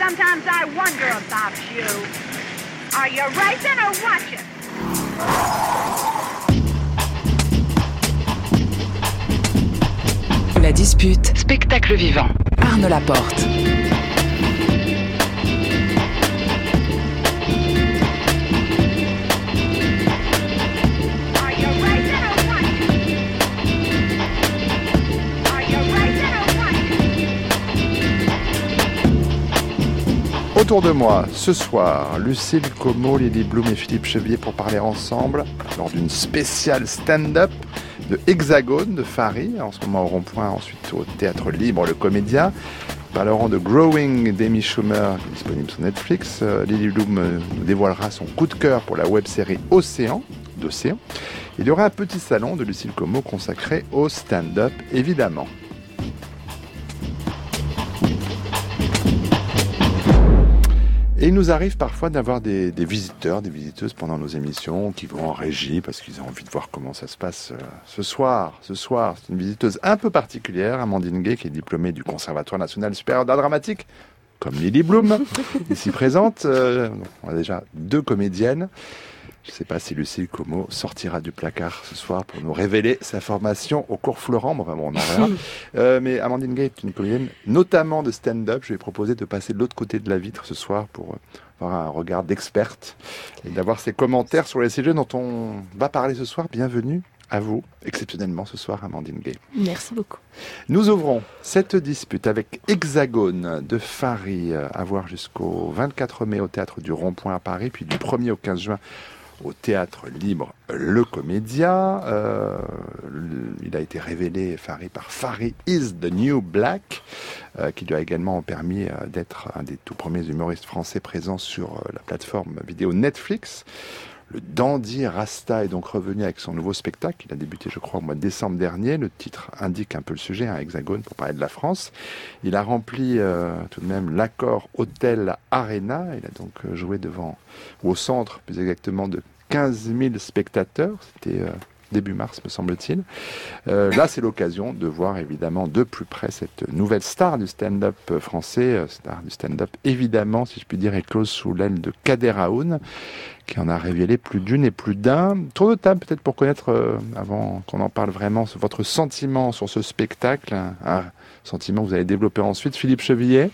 Sometimes I wonder about you. Are you racing or watching? La dispute, spectacle vivant. Arnaud Laporte. Autour de moi, ce soir, Lucille Como, Lily Bloom et Philippe Chevier pour parler ensemble lors d'une spéciale stand-up de Hexagone de Fary, en ce moment au Rond-Point, ensuite au Théâtre Libre, le Comédia. Parlerons de Growing d'Amy Schumer, qui est disponible sur Netflix. Lily Bloom nous dévoilera son coup de cœur pour la web-série Océan, d'Océan. Il y aura un petit salon de Lucille Como consacré au stand-up, évidemment. Et il nous arrive parfois d'avoir des visiteurs, des visiteuses pendant nos émissions qui vont en régie parce qu'ils ont envie de voir comment ça se passe ce soir, c'est une visiteuse un peu particulière, Amandine Gay, qui est diplômée du Conservatoire national supérieur d'art dramatique, comme Lily Bloom, ici présente. On a déjà 2 comédiennes. Je ne sais pas si Lucille Como sortira du placard ce soir pour nous révéler sa formation au cours Florent. Bon, on en verra. Mais Amandine Gay est une comédienne, notamment de stand-up. Je lui ai proposé de passer de l'autre côté de la vitre ce soir pour avoir un regard d'experte et d'avoir ses commentaires sur les sujets dont on va parler ce soir. Bienvenue à vous, exceptionnellement ce soir, Amandine Gay. Merci beaucoup. Nous ouvrons cette dispute avec Hexagone de Fary, à voir jusqu'au 24 mai au Théâtre du Rond-Point à Paris, puis du 1er au 15 juin au Théâtre Libre, le Comédia. Il a été révélé, Fary, par Fary is the New Black, qui lui a également permis d'être un des tout premiers humoristes français présents sur la plateforme vidéo Netflix. Le dandy Rasta est donc revenu avec son nouveau spectacle. Il a débuté, je crois, au mois de décembre dernier. Le titre indique un peu le sujet, un Hexagone, pour parler de la France. Il a rempli tout de même l'Accor Hotel Arena. Il a donc joué devant, ou au centre, plus exactement, de 15 000 spectateurs. C'était début mars, me semble-t-il. Là, c'est l'occasion de voir, évidemment, de plus près cette nouvelle star du stand-up français. Star du stand-up, évidemment, si je puis dire, éclose sous l'aile de Kader Aoun, qui en a révélé plus d'une et plus d'un. Tour de table, peut-être, pour connaître, avant qu'on en parle vraiment, votre sentiment sur ce spectacle. Un sentiment que vous allez développer ensuite. Philippe Chevillet.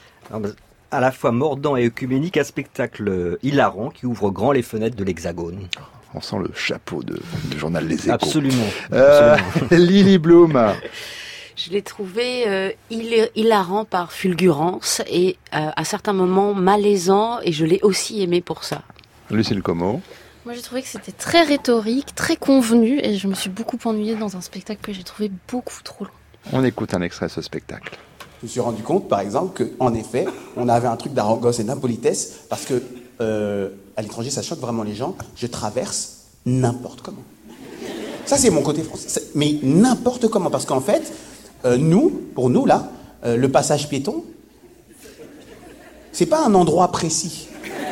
À la fois mordant et œcuménique, un spectacle hilarant qui ouvre grand les fenêtres de l'Hexagone. On sent le chapeau de journal Les Échos. Absolument. Lily Bloom. Je l'ai trouvé hilarant par fulgurance et à certains moments malaisant, et je l'ai aussi aimé pour ça. Lucille Como. Moi, j'ai trouvé que c'était très rhétorique, très convenu, et je me suis beaucoup ennuyée dans un spectacle que j'ai trouvé beaucoup trop long. On écoute un extrait de ce spectacle. Je me suis rendu compte, par exemple, qu'en effet, on avait un truc d'arrogance et d'impolitesse, parce que à l'étranger, ça choque vraiment les gens. Je traverse n'importe comment. Ça, c'est mon côté français. Mais n'importe comment, parce qu'en fait, pour nous, là, le passage piéton, c'est pas un endroit précis.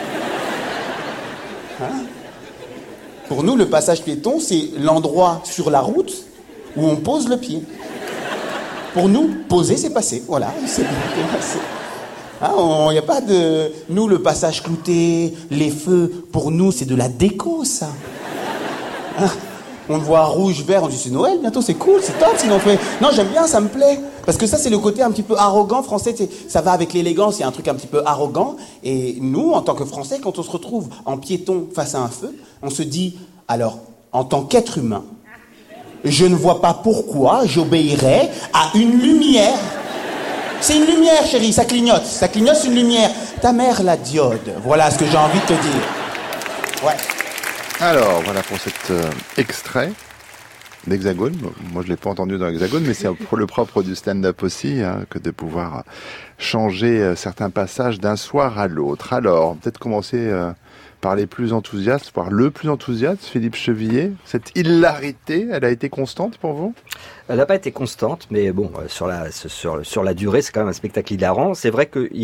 Hein? Pour nous, le passage piéton, c'est l'endroit sur la route où on pose le pied. Pour nous, poser, c'est passer. Voilà, c'est passé. Hein, y a pas de... Nous, le passage clouté, les feux, pour nous, c'est de la déco, ça. Hein, on le voit rouge, vert, on dit c'est Noël, bientôt, c'est cool, c'est top, sinon on fait... Non, j'aime bien, ça me plaît. Parce que ça, c'est le côté un petit peu arrogant français. Ça va avec l'élégance, il y a un truc un petit peu arrogant. Et nous, en tant que Français, quand on se retrouve en piéton face à un feu, on se dit, alors, en tant qu'être humain, je ne vois pas pourquoi j'obéirais à une lumière. C'est une lumière, chérie, ça clignote. Ça clignote, c'est une lumière. Ta mère, la diode. Voilà ce que j'ai envie de te dire. Ouais. Alors, voilà pour cet extrait d'Hexagone. Moi, je ne l'ai pas entendu dans Hexagone, mais c'est le propre du stand-up aussi, hein, que de pouvoir changer certains passages d'un soir à l'autre. Alors, peut-être commencer par les plus enthousiastes, voire le plus enthousiaste, Philippe Chevillet. Cette hilarité, elle a été constante pour vous ? Elle n'a pas été constante, mais bon, sur la durée, c'est quand même un spectacle hilarant. C'est vrai qu'il y a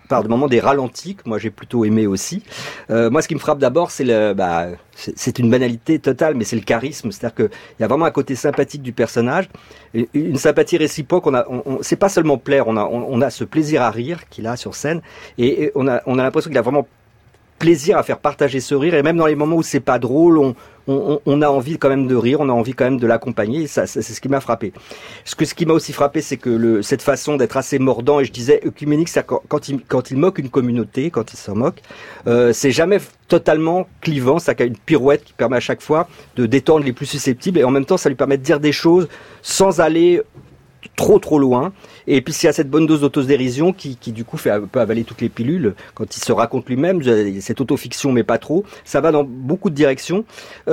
par moments des ralentis que moi j'ai plutôt aimé aussi. Moi, ce qui me frappe d'abord, c'est c'est une banalité totale, mais c'est le charisme. C'est-à-dire qu'il y a vraiment un côté sympathique du personnage, une sympathie réciproque. C'est pas seulement plaire, on a ce plaisir à rire qu'il a sur scène, et on a l'impression qu'il a vraiment plaisir à faire partager ce rire, et même dans les moments où c'est pas drôle, on a envie quand même de rire, on a envie quand même de l'accompagner, et ça, c'est ce qui m'a frappé. Ce qui m'a aussi frappé, c'est que cette façon d'être assez mordant, et je disais œcuménique, c'est quand il moque une communauté, quand il s'en moque, c'est jamais totalement clivant, ça a une pirouette qui permet à chaque fois de détendre les plus susceptibles, et en même temps ça lui permet de dire des choses sans aller trop loin. Et puis s'il y a cette bonne dose d'autodérision qui du coup peut avaler toutes les pilules quand il se raconte lui-même, cette autofiction mais pas trop, ça va dans beaucoup de directions.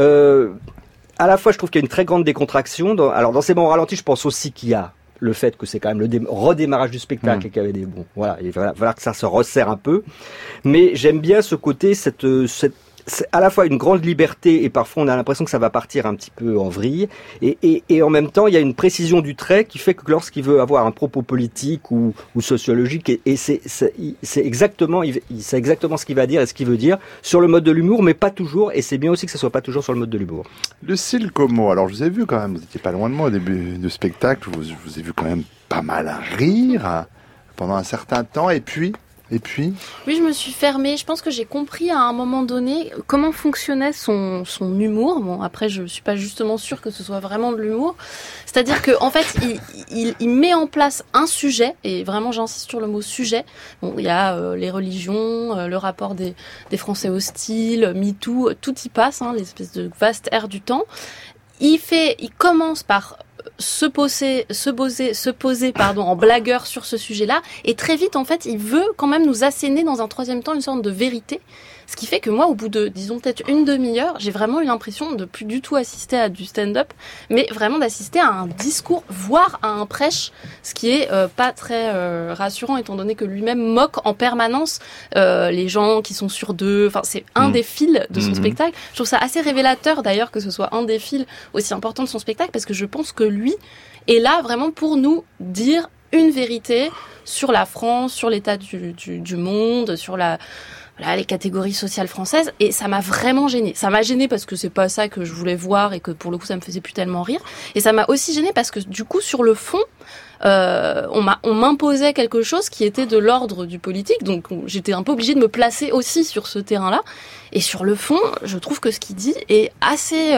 À la fois je trouve qu'il y a une très grande décontraction. Dans ces moments ralentis, je pense aussi qu'il y a le fait que c'est quand même le redémarrage du spectacle et qu'il y avait il va falloir que ça se resserre un peu. Mais j'aime bien ce côté, c'est à la fois une grande liberté, et parfois on a l'impression que ça va partir un petit peu en vrille, et en même temps il y a une précision du trait qui fait que lorsqu'il veut avoir un propos politique ou sociologique, et c'est exactement ce qu'il va dire et ce qu'il veut dire sur le mode de l'humour, mais pas toujours, et c'est bien aussi que ce soit pas toujours sur le mode de l'humour. Lucille Como, alors je vous ai vu quand même, vous n'étiez pas loin de moi au début du spectacle, je vous ai vu quand même pas mal rire pendant un certain temps, et puis Oui, je me suis fermée. Je pense que j'ai compris à un moment donné comment fonctionnait son humour. Bon, après, je suis pas justement sûre que ce soit vraiment de l'humour. C'est-à-dire que, en fait, il met en place un sujet, et vraiment, j'insiste sur le mot sujet. Bon, il y a les religions, le rapport des Français hostiles, MeToo, tout y passe, l'espèce de vaste ère du temps. Il commence par se poser en blagueur sur ce sujet-là, et très vite en fait il veut quand même nous asséner dans un troisième temps une sorte de vérité, ce qui fait que moi au bout de disons peut-être une demi-heure, j'ai vraiment eu l'impression de plus du tout assister à du stand-up, mais vraiment d'assister à un discours, voire à un prêche, ce qui est pas très rassurant étant donné que lui-même moque en permanence les gens qui sont sur d'eux. Enfin, c'est un des fils de son spectacle. Je trouve ça assez révélateur d'ailleurs que ce soit un des fils aussi importants de son spectacle, parce que je pense que lui est là vraiment pour nous dire une vérité sur la France, sur l'état du monde, sur les catégories sociales françaises, et ça m'a vraiment gênée. Ça m'a gênée parce que c'est pas ça que je voulais voir, et que pour le coup ça me faisait plus tellement rire, et ça m'a aussi gênée parce que du coup sur le fond on m'imposait quelque chose qui était de l'ordre du politique, donc j'étais un peu obligée de me placer aussi sur ce terrain-là, et sur le fond je trouve que ce qu'il dit est assez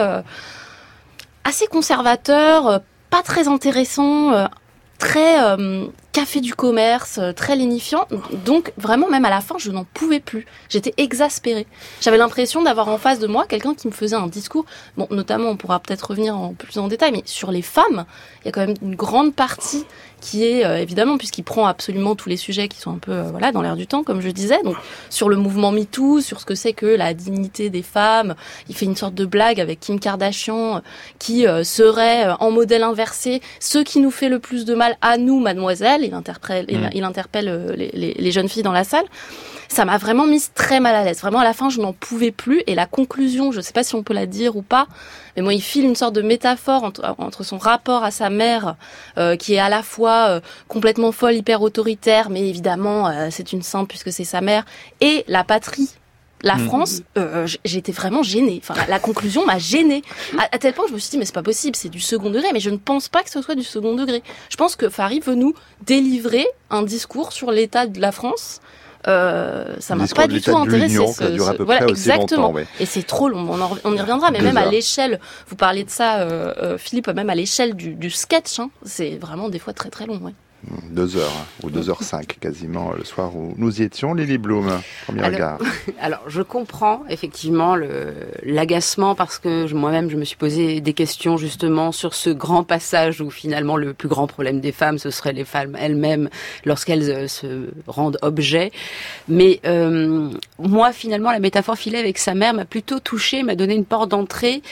conservateur, pas très intéressant, très café du commerce, très lénifiant. Donc vraiment, même à la fin, je n'en pouvais plus. J'étais exaspérée. J'avais l'impression d'avoir en face de moi quelqu'un qui me faisait un discours, bon, notamment, on pourra peut-être revenir plus en détail, mais sur les femmes, il y a quand même une grande partie qui est, évidemment, puisqu'il prend absolument tous les sujets qui sont un peu dans l'air du temps, comme je disais, donc sur le mouvement MeToo, sur ce que c'est que la dignité des femmes. Il fait une sorte de blague avec Kim Kardashian qui serait en modèle inversé ce qui nous fait le plus de mal à nous, mademoiselle. Il interpelle les jeunes filles dans la salle. Ça m'a vraiment mise très mal à l'aise. Vraiment, à la fin, je n'en pouvais plus. Et la conclusion, je ne sais pas si on peut la dire ou pas, mais moi, il file une sorte de métaphore entre son rapport à sa mère, qui est à la fois complètement folle, hyper autoritaire, mais évidemment, c'est une sainte puisque c'est sa mère, et la patrie. La France, j'étais vraiment gênée. Enfin, la conclusion m'a gênée. À tel point que je me suis dit, mais c'est pas possible, c'est du second degré. Mais je ne pense pas que ce soit du second degré. Je pense que Fary veut nous délivrer un discours sur l'état de la France. Ça m'a pas du tout intéressé. Voilà, exactement. Longtemps, ouais. Et c'est trop long. On y reviendra. Mais même à l'échelle, vous parlez de ça, Philippe, même à l'échelle du sketch, c'est vraiment des fois très très long. Ouais. 2 heures, ou 2h05 quasiment le soir où nous y étions. Lily Bloom, premier regard. Alors, je comprends effectivement l'agacement, parce que moi-même je me suis posé des questions justement sur ce grand passage où finalement le plus grand problème des femmes, ce serait les femmes elles-mêmes lorsqu'elles se rendent objet. Mais moi finalement la métaphore filée avec sa mère m'a plutôt touchée, m'a donné une porte d'entrée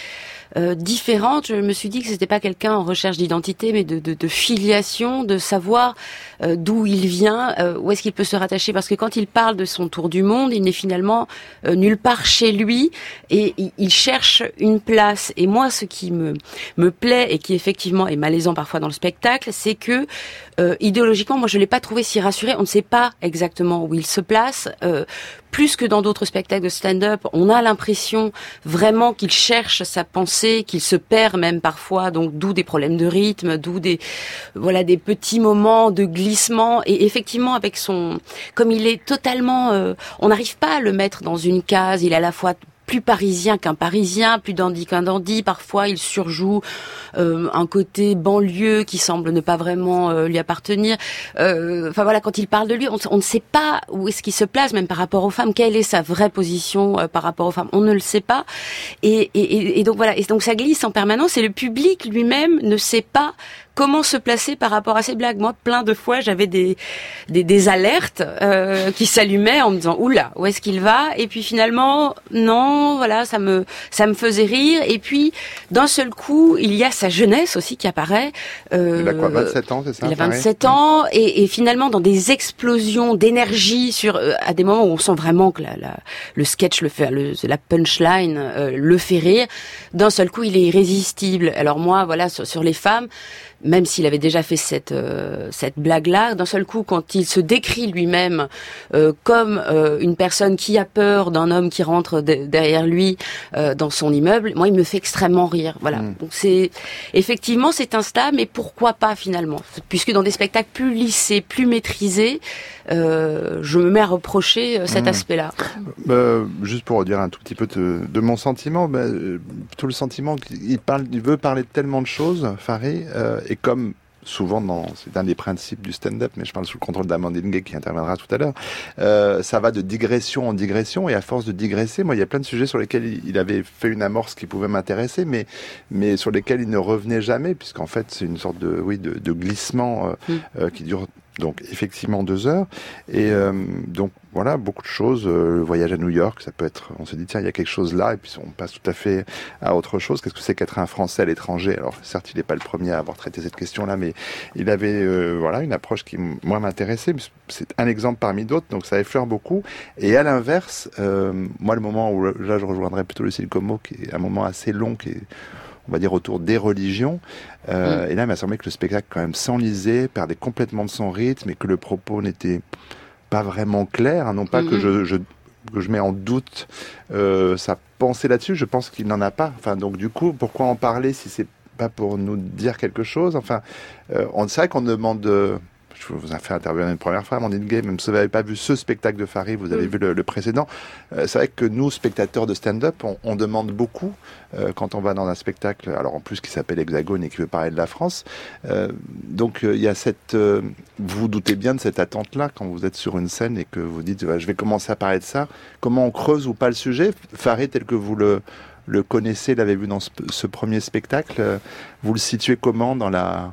différente. Je me suis dit que c'était pas quelqu'un en recherche d'identité, mais de filiation, de savoir d'où il vient, où est-ce qu'il peut se rattacher. Parce que quand il parle de son tour du monde, il n'est finalement nulle part chez lui et il cherche une place. Et moi, ce qui me plaît et qui effectivement est malaisant parfois dans le spectacle, c'est que idéologiquement, moi, je l'ai pas trouvé si rassuré. On ne sait pas exactement où il se place. Plus que dans d'autres spectacles de stand-up, on a l'impression vraiment qu'il cherche sa pensée, qu'il se perd même parfois, donc d'où des problèmes de rythme, d'où des petits moments de glissement. Et effectivement, comme il est totalement, on n'arrive pas à le mettre dans une case. Il est à la fois plus parisien qu'un parisien, plus dandy qu'un dandy. Parfois, il surjoue un côté banlieue qui semble ne pas vraiment lui appartenir. Enfin voilà, quand il parle de lui, on ne sait pas où est-ce qu'il se place, même par rapport aux femmes. Quelle est sa vraie position par rapport aux femmes? On ne le sait pas. Et donc voilà. Et donc ça glisse en permanence. Et le public lui-même ne sait pas comment se placer par rapport à ces blagues. Moi, plein de fois, j'avais des alertes qui s'allumaient en me disant oula, où est-ce qu'il va? Et puis finalement, non, voilà, ça me faisait rire. Et puis d'un seul coup, il y a sa jeunesse aussi qui apparaît. Il a quoi, 27 ans, c'est ça? Il a 27 ans et finalement dans des explosions d'énergie à des moments où on sent vraiment que le sketch la punchline le fait rire. D'un seul coup, il est irrésistible. Alors moi, voilà, sur les femmes, même s'il avait déjà fait cette blague-là, d'un seul coup, quand il se décrit lui-même comme une personne qui a peur d'un homme qui rentre derrière lui dans son immeuble, moi, il me fait extrêmement rire. Voilà. Donc effectivement, c'est instable, mais pourquoi pas finalement? Puisque dans des spectacles plus lissés, plus maîtrisés, je me mets à reprocher cet aspect-là. Juste pour dire un tout petit peu de mon sentiment, tout le sentiment qu'il veut parler de tellement de choses, Fari, et comme souvent, c'est un des principes du stand-up, mais je parle sous le contrôle d'Amandine Gay qui interviendra tout à l'heure, ça va de digression en digression, et à force de digresser, moi, il y a plein de sujets sur lesquels il avait fait une amorce qui pouvait m'intéresser, mais sur lesquels il ne revenait jamais, puisqu'en fait, c'est une sorte de glissement qui dure donc effectivement 2 heures. Et donc voilà, beaucoup de choses. Le voyage à New York, ça peut être, on se dit tiens, il y a quelque chose là, et puis on passe tout à fait à autre chose. Qu'est-ce que c'est qu'être un Français à l'étranger? Alors certes, il n'est pas le premier à avoir traité cette question-là, mais il avait voilà une approche qui moi m'intéressait. C'est un exemple parmi d'autres, donc ça effleure beaucoup. Et à l'inverse, moi le moment où là je rejoindrais plutôt Lucille Como, qui est un moment assez long, qui est, on va dire, autour des religions. Et là, il m'a semblé que le spectacle, quand même, s'enlisait, perdait complètement de son rythme et que le propos n'était pas vraiment clair. Hein, non pas que je mets en doute sa pensée là-dessus. Je pense qu'il n'en a pas. Enfin, donc, du coup, pourquoi en parler si c'est pas pour nous dire quelque chose? Enfin, c'est vrai qu'on demande... je vous ai fait intervenir une première fois, Amandine Gay, même si vous n'avez pas vu ce spectacle de Fari, vous avez vu le précédent. C'est vrai que nous, spectateurs de stand-up, on demande beaucoup quand on va dans un spectacle, alors en plus qui s'appelle Hexagone et qui veut parler de la France. Donc il y a vous vous doutez bien de cette attente-là quand vous êtes sur une scène et que vous dites je vais commencer à parler de ça. Comment on creuse ou pas le sujet? Fari, tel que vous le connaissez, l'avez vu dans ce premier spectacle, vous le situez comment dans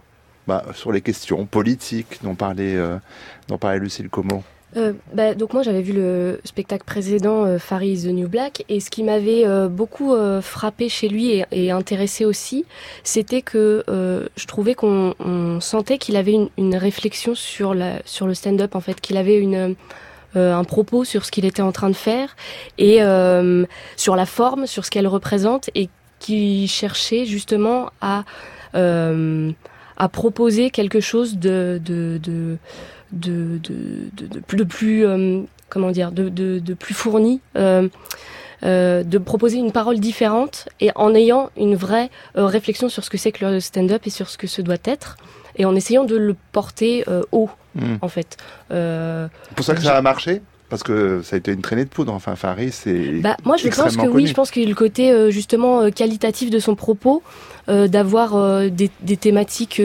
sur les questions politiques dont parlait Lucille Como? Donc moi j'avais vu le spectacle précédent, Fari is the New Black, et ce qui m'avait beaucoup frappé chez lui et intéressé aussi, c'était que je trouvais qu'on sentait qu'il avait une réflexion sur le stand-up, en fait, qu'il avait un propos sur ce qu'il était en train de faire et sur la forme, sur ce qu'elle représente, et qui cherchait justement à proposer quelque chose de plus fourni, de proposer une parole différente et en ayant une vraie réflexion sur ce que c'est que le stand-up et sur ce que ce doit être, et en essayant de le porter haut, en fait. C'est pour ça que ça a marché? Parce que ça a été une traînée de poudre. Enfin, Fari, c'est moi, je pense que connu. Oui, je pense qu'il y a le côté justement qualitatif de son propos, d'avoir des thématiques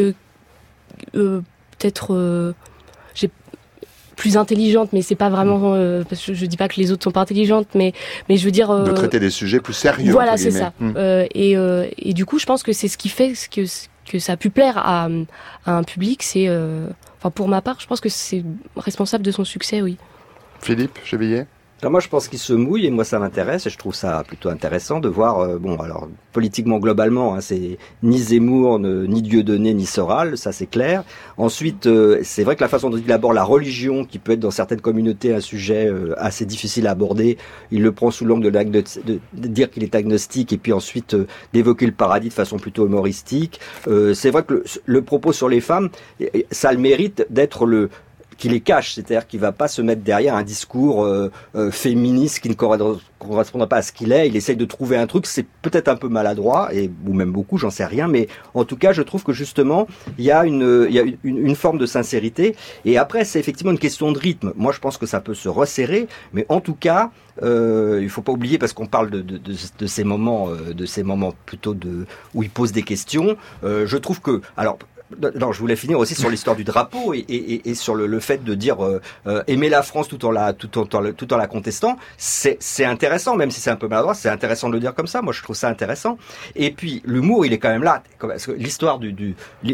peut-être plus intelligentes, mais c'est pas vraiment parce que je dis pas que les autres sont pas intelligentes, mais je veux dire de traiter des sujets plus sérieux. Voilà, c'est ça. Et du coup, je pense que c'est ce qui fait que ça a pu plaire à un public. C'est pour ma part, je pense que c'est responsable de son succès, oui. Philippe Chevillet? Alors moi je pense qu'il se mouille et moi ça m'intéresse et je trouve ça plutôt intéressant de voir, alors politiquement globalement, hein, c'est ni Zemmour, ni Dieudonné, ni Soral, ça c'est clair. Ensuite, c'est vrai que la façon dont il aborde la religion, qui peut être dans certaines communautés un sujet assez difficile à aborder, il le prend sous l'angle de dire qu'il est agnostique et puis ensuite d'évoquer le paradis de façon plutôt humoristique. C'est vrai que le propos sur les femmes, ça a le mérite d'être qui les cache, c'est-à-dire qu'il va pas se mettre derrière un discours féministe qui ne correspondra pas à ce qu'il est. Il essaye de trouver un truc, c'est peut-être un peu maladroit, ou même beaucoup, j'en sais rien, mais en tout cas, je trouve que justement, il y a une forme de sincérité. Et après, c'est effectivement une question de rythme. Moi, je pense que ça peut se resserrer, mais en tout cas, il faut pas oublier, parce qu'on parle de ces moments plutôt où il pose des questions. Je trouve que, alors. Non, je voulais finir aussi sur l'histoire du drapeau et sur le fait de dire aimer la France tout en la contestant. C'est intéressant, même si c'est un peu maladroit, c'est intéressant de le dire comme ça. Moi, je trouve ça intéressant. Et puis l'humour, il est quand même là. Parce que l'histoire du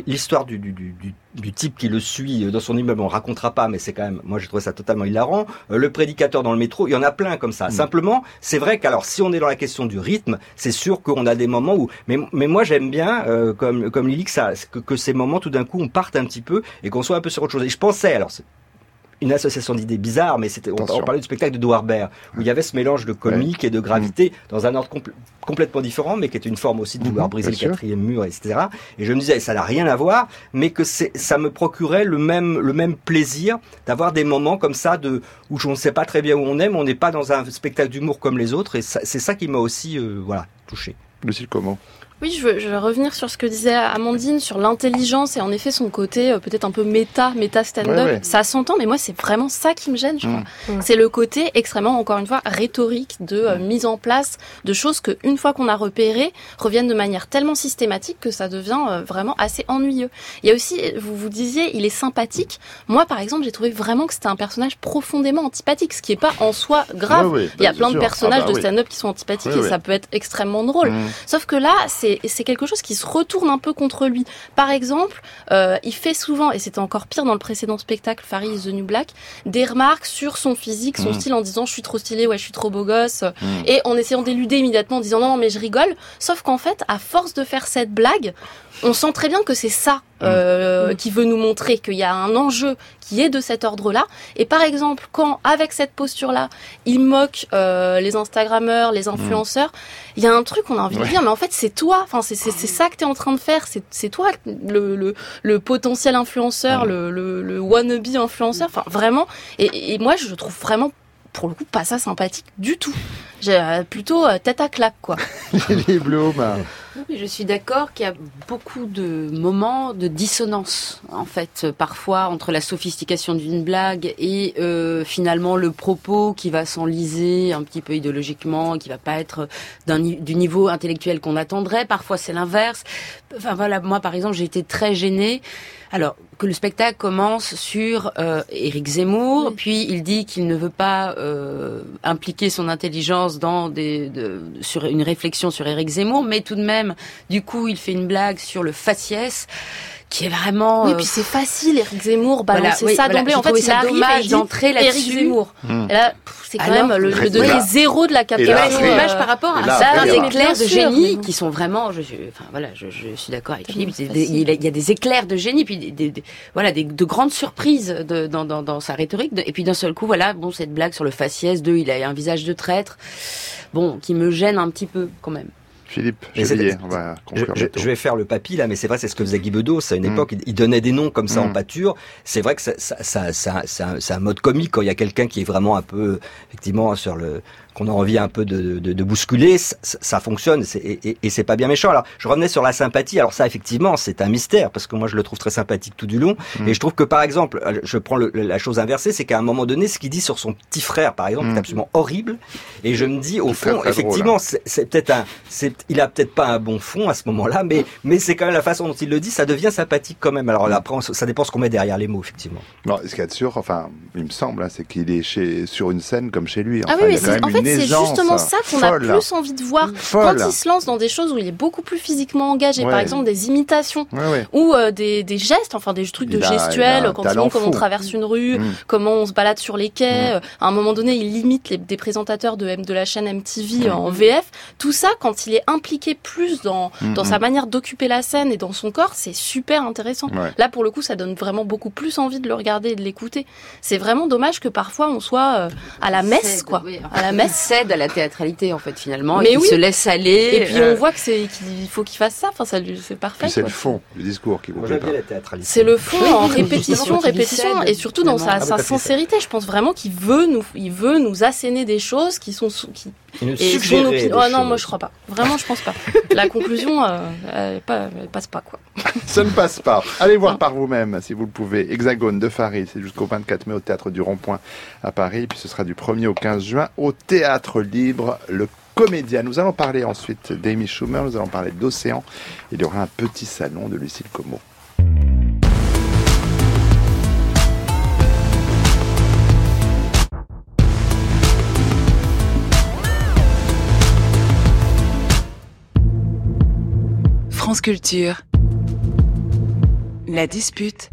type qui le suit dans son immeuble, on racontera pas, mais c'est quand même, moi j'ai trouvé ça totalement hilarant. Le prédicateur dans le métro, il y en a plein comme ça. Simplement, c'est vrai qu'alors si on est dans la question du rythme, c'est sûr qu'on a des moments où, mais moi j'aime bien comme Lily que ces moments tout d'un coup on parte un petit peu et qu'on soit un peu sur autre chose. Et je pensais, alors c'est une association d'idées bizarre, mais on parlait du spectacle de Douarbert, où il y avait ce mélange de comique et de gravité dans un ordre complètement différent, mais qui était une forme aussi de vouloir briser le quatrième mur, etc. Et je me disais, ça n'a rien à voir, mais que ça me procurait le même plaisir d'avoir des moments comme ça où je ne sais pas très bien où on est, mais on n'est pas dans un spectacle d'humour comme les autres, et c'est ça qui m'a aussi, touché. Lucille, comment ? Oui, je veux revenir sur ce que disait Amandine, sur l'intelligence et en effet son côté peut-être un peu méta stand-up. Ouais. Ça s'entend, mais moi c'est vraiment ça qui me gêne, je crois. C'est le côté extrêmement, encore une fois, rhétorique de mise en place de choses que, une fois qu'on a repérées, reviennent de manière tellement systématique que ça devient vraiment assez ennuyeux. Il y a aussi, vous disiez, il est sympathique. Moi, par exemple, j'ai trouvé vraiment que c'était un personnage profondément antipathique, ce qui est pas en soi grave. Il y a plein de personnages de stand-up qui sont antipathiques et ça peut être extrêmement drôle. Sauf que là, c'est quelque chose qui se retourne un peu contre lui. Par exemple, il fait souvent, et c'était encore pire dans le précédent spectacle, Faris is the New Black, des remarques sur son physique, son style, en disant je suis trop stylé, ouais, je suis trop beau gosse, et en essayant d'éluder immédiatement, en disant non, mais je rigole. Sauf qu'en fait, à force de faire cette blague, on sent très bien que c'est ça qui veut nous montrer qu'il y a un enjeu qui est de cet ordre-là. Et par exemple, quand, avec cette posture-là, il moque les Instagrammeurs, les influenceurs, il y a un truc qu'on a envie de dire, mais en fait, c'est toi. Enfin, c'est ça que t'es en train de faire. C'est toi, le potentiel influenceur, le wannabe influenceur. Enfin, vraiment. Et moi, je trouve vraiment, pour le coup, pas ça sympathique du tout. J'ai plutôt tête à claque, quoi. Lily Bloom. Oui, je suis d'accord qu'il y a beaucoup de moments de dissonance, en fait, parfois entre la sophistication d'une blague et finalement le propos qui va s'enliser un petit peu idéologiquement, qui va pas être du niveau intellectuel qu'on attendrait. Parfois, c'est l'inverse. Enfin voilà, moi par exemple, j'ai été très gênée. Alors que le spectacle commence sur Éric Zemmour, puis il dit qu'il ne veut pas impliquer son intelligence sur une réflexion sur Éric Zemmour, mais tout de même, du coup, il fait une blague sur le faciès, qui est vraiment... Oui, puis c'est facile, Éric Zemmour, balancer ça d'emblée. En fait, il arrive et il dit Éric Zemmour. Et là, c'est quand même le degré zéro de la captation. C'est dommage par rapport à ça, des éclairs de génie qui sont vraiment... Je suis d'accord avec Philippe, il y a des éclairs de génie, puis de grandes surprises dans sa rhétorique. Et puis d'un seul coup, cette blague sur le faciès, il a un visage de traître, qui me gêne un petit peu quand même. Philippe, on va conclure. Je vais faire le papy là, mais c'est vrai, c'est ce que faisait Guy Bedos à une époque. Il donnait des noms comme ça en pâture. C'est vrai que c'est un mode comique quand il y a quelqu'un qui est vraiment un peu, effectivement, qu'on a envie un peu de bousculer, ça fonctionne et c'est pas bien méchant. Alors, je revenais sur la sympathie. Alors ça, effectivement, c'est un mystère parce que moi, je le trouve très sympathique tout du long. Et je trouve que, par exemple, je prends la chose inversée, c'est qu'à un moment donné, ce qu'il dit sur son petit frère, par exemple, est absolument horrible. Et je me dis, au fond, effectivement, c'est peut-être il a peut-être pas un bon fond à ce moment-là, mais c'est quand même la façon dont il le dit, ça devient sympathique quand même. Alors après, ça dépend ce qu'on met derrière les mots, effectivement. Non, ce qu'il y a de sûr, il me semble, c'est qu'il est sur une scène comme chez lui. En fait, c'est justement ça qu'on a plus envie de voir. Folle. Quand il se lance dans des choses où il est beaucoup plus physiquement engagé, par exemple des imitations, ou des gestes, enfin des trucs de gestuels, quand on traverse une rue, comment on se balade sur les quais, à un moment donné il imite des présentateurs de la chaîne MTV en VF. Tout ça, quand il est impliqué plus dans sa manière d'occuper la scène et dans son corps, c'est super intéressant. Là pour le coup ça donne vraiment beaucoup plus envie de le regarder et de l'écouter. C'est vraiment dommage que parfois on soit à la messe, quoi. À la messe. Il cède à la théâtralité, en fait, finalement. Mais il se laisse aller. Et puis on voit qu'il faut qu'il fasse ça. Enfin, c'est parfait. C'est le fond du discours qui vous plaît pas. C'est le fond en répétition, et surtout dans sa sincérité. Je pense vraiment qu'il veut nous asséner des choses qui sont non, moi je crois pas. Vraiment, je pense pas. La conclusion, elle passe pas, quoi. Ça ne passe pas. Allez voir par vous-même, si vous le pouvez. Hexagone de Fary, c'est jusqu'au 24 mai au Théâtre du Rond-Point à Paris. Puis ce sera du 1er au 15 juin au Théâtre Libre, le Comédien. Nous allons parler ensuite d'Amy Schumer, nous allons parler d'Océan. Il y aura un petit salon de Lucille Como. France Culture. La dispute.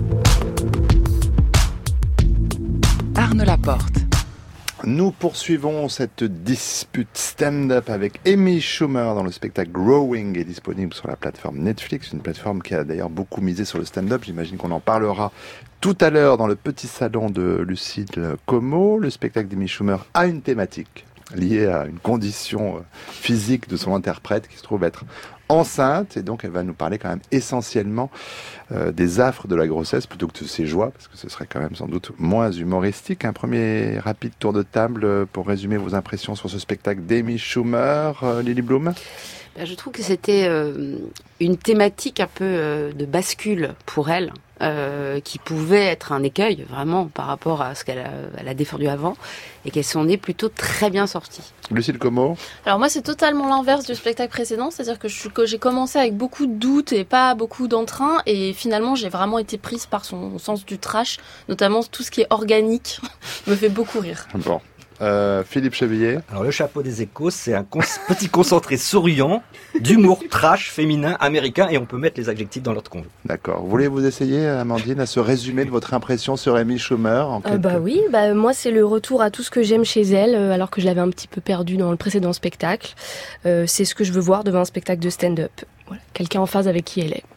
Arnaud Laporte. Nous poursuivons cette dispute stand-up avec Amy Schumer dans le spectacle Growing, est disponible sur la plateforme Netflix, une plateforme qui a d'ailleurs beaucoup misé sur le stand-up. J'imagine qu'on en parlera tout à l'heure dans le petit salon de Lucille Como. Le spectacle d'Amy Schumer a une thématique liée à une condition physique de son interprète qui se trouve être enceinte, et donc elle va nous parler quand même essentiellement des affres de la grossesse plutôt que de ses joies, parce que ce serait quand même sans doute moins humoristique. Un premier rapide tour de table pour résumer vos impressions sur ce spectacle d'Amy Schumer, Lily Bloom. Je trouve que c'était une thématique un peu de bascule pour elle, qui pouvait être un écueil vraiment par rapport à ce qu'elle a défendu avant, et qu'elle s'en est plutôt très bien sortie. Lucille Como. Alors moi c'est totalement l'inverse du spectacle précédent, c'est-à-dire que j'ai commencé avec beaucoup de doutes et pas beaucoup d'entrain, et finalement j'ai vraiment été prise par son sens du trash, notamment tout ce qui est organique me fait beaucoup rire. Bon. Philippe Chevillet. Alors le chapeau des Échos, c'est un petit concentré souriant d'humour trash féminin américain, et on peut mettre les adjectifs dans l'ordre qu'on veut. D'accord. Voulez-vous essayer, Amandine, à se résumer de votre impression sur Amy Schumer en quelques... Oui, moi c'est le retour à tout ce que j'aime chez elle, alors que je l'avais un petit peu perdu dans le précédent spectacle. C'est ce que je veux voir devant un spectacle de stand-up. Voilà. Quelqu'un en phase avec qui elle est.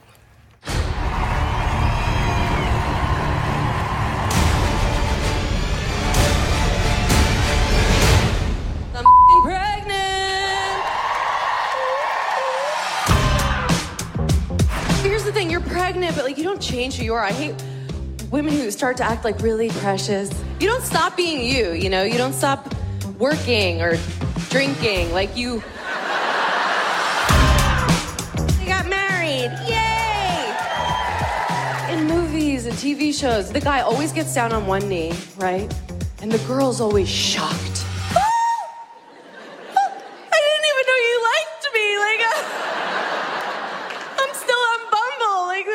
But like, you don't change who you are. I hate women who start to act like really precious. You don't stop being you, you know? You don't stop working or drinking. Like you got married. Yay! In movies and TV shows, the guy always gets down on one knee, right? And the girl's always shocked. I didn't even know you liked me. Like, I'm still on Bumble. Like,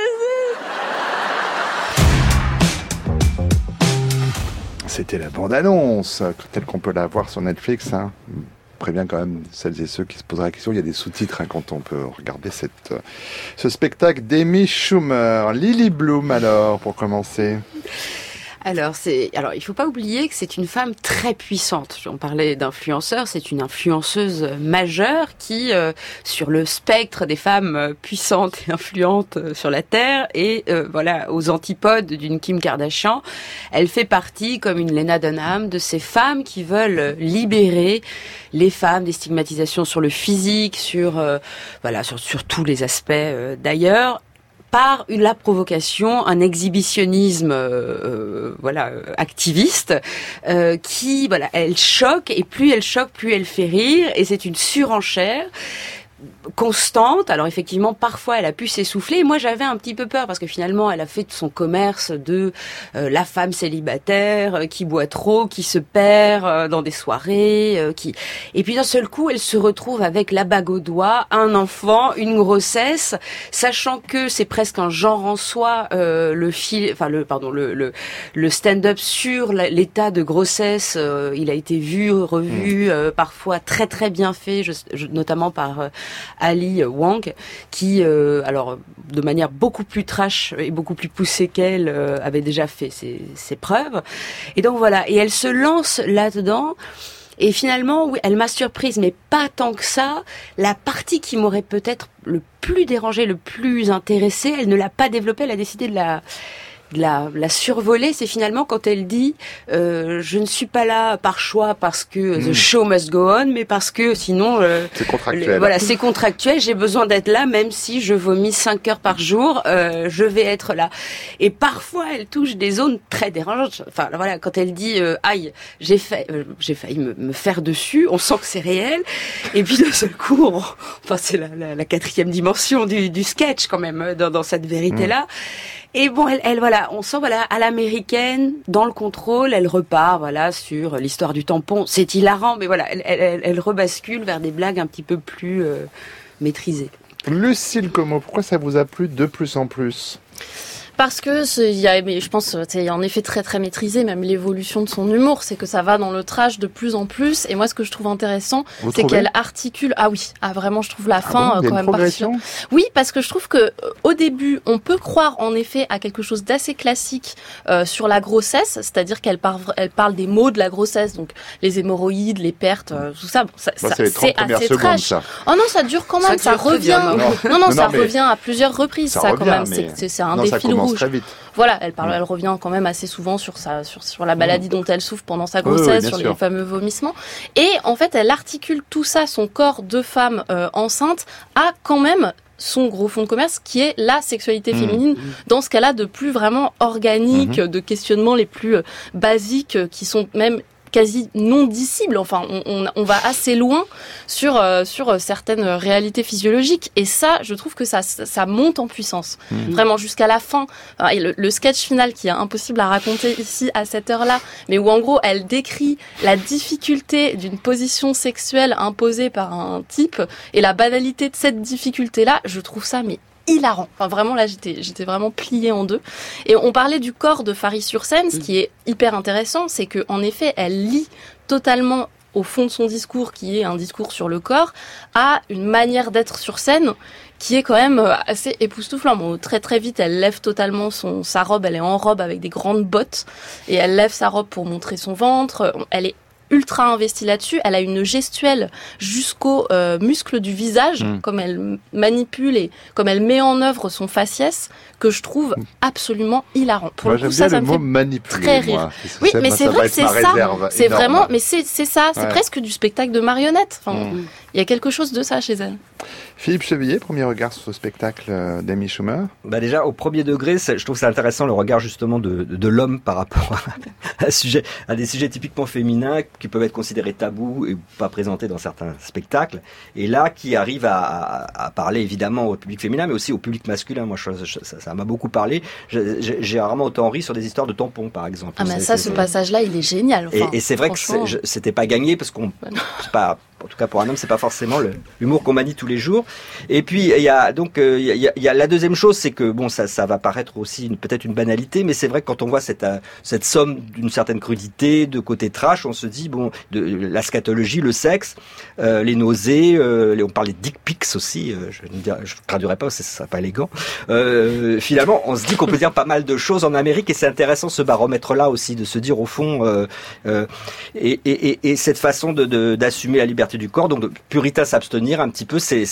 C'était la bande-annonce, telle qu'on peut la voir sur Netflix. Hein. Je préviens quand même celles et ceux qui se poseraient la question, il y a des sous-titres quand on peut regarder ce spectacle d'Amy Schumer. Lily Bloom, alors, pour commencer. Alors, il faut pas oublier que c'est une femme très puissante. On parlait d'influenceur, c'est une influenceuse majeure qui, sur le spectre des femmes puissantes et influentes sur la Terre, et aux antipodes d'une Kim Kardashian, elle fait partie, comme une Lena Dunham, de ces femmes qui veulent libérer les femmes des stigmatisations sur le physique, sur tous les aspects d'ailleurs, par la provocation, un exhibitionnisme activiste qui elle choque, et plus elle choque, plus elle fait rire, et c'est une surenchère constante. Alors effectivement, parfois elle a pu s'essouffler. Moi, j'avais un petit peu peur parce que finalement, elle a fait son commerce de la femme célibataire qui boit trop, qui se perd dans des soirées, et puis d'un seul coup, elle se retrouve avec la bague au doigt, un enfant, une grossesse, sachant que c'est presque un genre en soi. Le stand-up sur l'état de grossesse, il a été vu, revu, parfois très très bien fait, notamment par Ali Wong, qui, alors de manière beaucoup plus trash et beaucoup plus poussée qu'elle, avait déjà fait ses preuves. Et donc voilà, et elle se lance là-dedans. Et finalement, oui, elle m'a surprise, mais pas tant que ça. La partie qui m'aurait peut-être le plus dérangée, le plus intéressée, elle ne l'a pas développée, elle a décidé de la survoler. C'est finalement quand elle dit je ne suis pas là par choix parce que the show must go on, mais parce que sinon c'est contractuel. Voilà, c'est contractuel, j'ai besoin d'être là même si je vomis 5 heures par jour, je vais être là. Et parfois elle touche des zones très dérangeantes. Enfin voilà, quand elle dit aïe, j'ai failli me faire dessus, on sent que c'est réel. Et puis d'un seul coup, c'est la 4e dimension du sketch quand même dans cette vérité là. Et bon, elle voilà, on sent à l'américaine, dans le contrôle, elle repart sur l'histoire du tampon. C'est hilarant, mais voilà, elle rebascule vers des blagues un petit peu plus maîtrisées. Lucille Como, pourquoi ça vous a plu de plus en plus ? Parce que je pense il y a en effet très très maîtrisé, même l'évolution de son humour, c'est que ça va dans le trash de plus en plus. Et moi, ce que je trouve intéressant, c'est qu'elle articule. Ah oui, vraiment, je trouve la fin quand même particulière. Oui, parce que je trouve que au début, on peut croire en effet à quelque chose d'assez classique sur la grossesse, c'est-à-dire qu'elle parle des maux de la grossesse, donc les hémorroïdes, les pertes, tout ça. Bon, c'est les 30 premières secondes, ça. Oh non, ça dure quand même, ça revient. Non, ça revient à plusieurs reprises, ça quand même. C'est un des fils rouges. Très vite. Voilà, elle revient quand même assez souvent sur la maladie dont elle souffre pendant sa grossesse, sur les fameux vomissements. Et en fait, elle articule tout ça, son corps de femme enceinte, à quand même son gros fond de commerce qui est la sexualité féminine dans ce cas-là de plus vraiment organique, de questionnements les plus basiques qui sont même quasi non dissible. Enfin, on va assez loin sur certaines réalités physiologiques. Et ça, je trouve que ça monte en puissance. Vraiment, jusqu'à la fin. Et le sketch final qui est impossible à raconter ici à cette heure-là, mais où en gros, elle décrit la difficulté d'une position sexuelle imposée par un type et la banalité de cette difficulté-là, je trouve ça, mais hilarant. Enfin, vraiment, là, j'étais vraiment pliée en deux. Et on parlait du corps de Faris sur scène. Ce qui est hyper intéressant, c'est que, en effet, elle lie totalement au fond de son discours, qui est un discours sur le corps, à une manière d'être sur scène qui est quand même assez époustouflant. Bon, très très vite, elle lève totalement sa robe. Elle est en robe avec des grandes bottes et elle lève sa robe pour montrer son ventre. Elle est ultra investie là-dessus. Elle a une gestuelle jusqu'aux muscles du visage, comme elle manipule et comme elle met en œuvre son faciès, que je trouve absolument hilarant. Pour moi, le coup, ça me fait manipuler, très rire. Oui, mais c'est vrai que c'est ça. C'est vraiment, mais c'est ça. C'est presque du spectacle de marionnette. Enfin, il y a quelque chose de ça chez elle. Philippe Chevillier, premier regard sur ce spectacle d'Amy Schumer. Déjà, au premier degré, je trouve ça intéressant le regard justement de l'homme par rapport à des sujets typiquement féminins qui peuvent être considérés tabous et pas présentés dans certains spectacles. Et là, qui arrive à parler évidemment au public féminin, mais aussi au public masculin. Moi, ça m'a beaucoup parlé. J'ai rarement autant ri sur des histoires de tampons, par exemple. Ah, mais ce passage-là, il est génial. Enfin, et c'est vrai que c'était pas gagné parce qu'on, c'est pas, en tout cas pour un homme, c'est pas forcément l'humour qu'on manie tous les jours. Et puis il y a la deuxième chose, c'est que bon, ça va paraître aussi peut-être une banalité, mais c'est vrai que quand on voit cette somme d'une certaine crudité, de côté trash, on se dit bon, de la scatologie, le sexe, les nausées, on parle des dick pics aussi. Je traduirai pas, ça serait pas élégant. Finalement, on se dit qu'on peut dire pas mal de choses en Amérique, et c'est intéressant ce baromètre-là aussi, de se dire au fond, et cette façon d'assumer la liberté du corps, donc de puritain s'abstenir un petit peu, c'est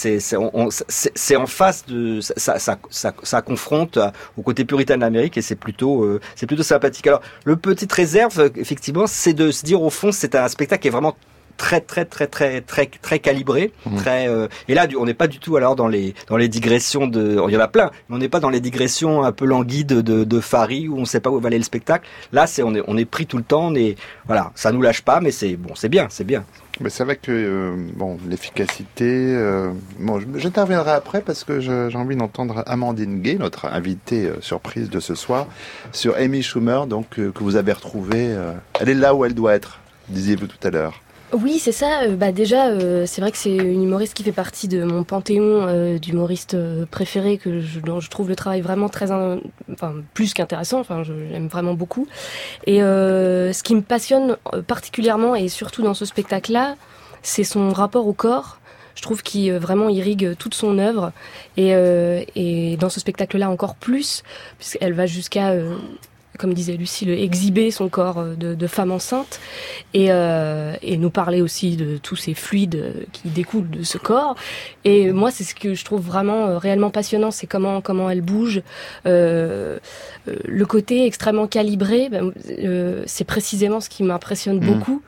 en face de ça confronte au côté puritain de l'Amérique, et c'est plutôt sympathique. Alors le petite réserve, effectivement, c'est de se dire au fond, c'est un spectacle qui est vraiment très calibré, et là on n'est pas du tout alors dans les digressions il y en a plein, mais on n'est pas dans les digressions un peu languides de Fari où on sait pas où va aller le spectacle. Là on est pris tout le temps, voilà, ça nous lâche pas, mais c'est bien. Mais c'est vrai que l'efficacité. J'interviendrai après parce que j'ai envie d'entendre Amandine Gay, notre invitée surprise de ce soir, sur Amy Schumer, donc que vous avez retrouvée. Elle est là où elle doit être, disiez-vous tout à l'heure. Oui, c'est ça. Déjà, c'est vrai que c'est une humoriste qui fait partie de mon panthéon d'humoristes préférés, dont je trouve le travail vraiment plus qu'intéressant. J'aime vraiment beaucoup. Et ce qui me passionne particulièrement, et surtout dans ce spectacle-là, c'est son rapport au corps. Je trouve qu'il vraiment irrigue toute son œuvre. Et dans ce spectacle-là encore plus, puisqu'elle va jusqu'à... comme disait Lucille, exhiber son corps de femme enceinte et nous parler aussi de tous ces fluides qui découlent de ce corps. Et moi, c'est ce que je trouve vraiment réellement passionnant, c'est comment elle bouge. Le côté extrêmement calibré, c'est précisément ce qui m'impressionne beaucoup.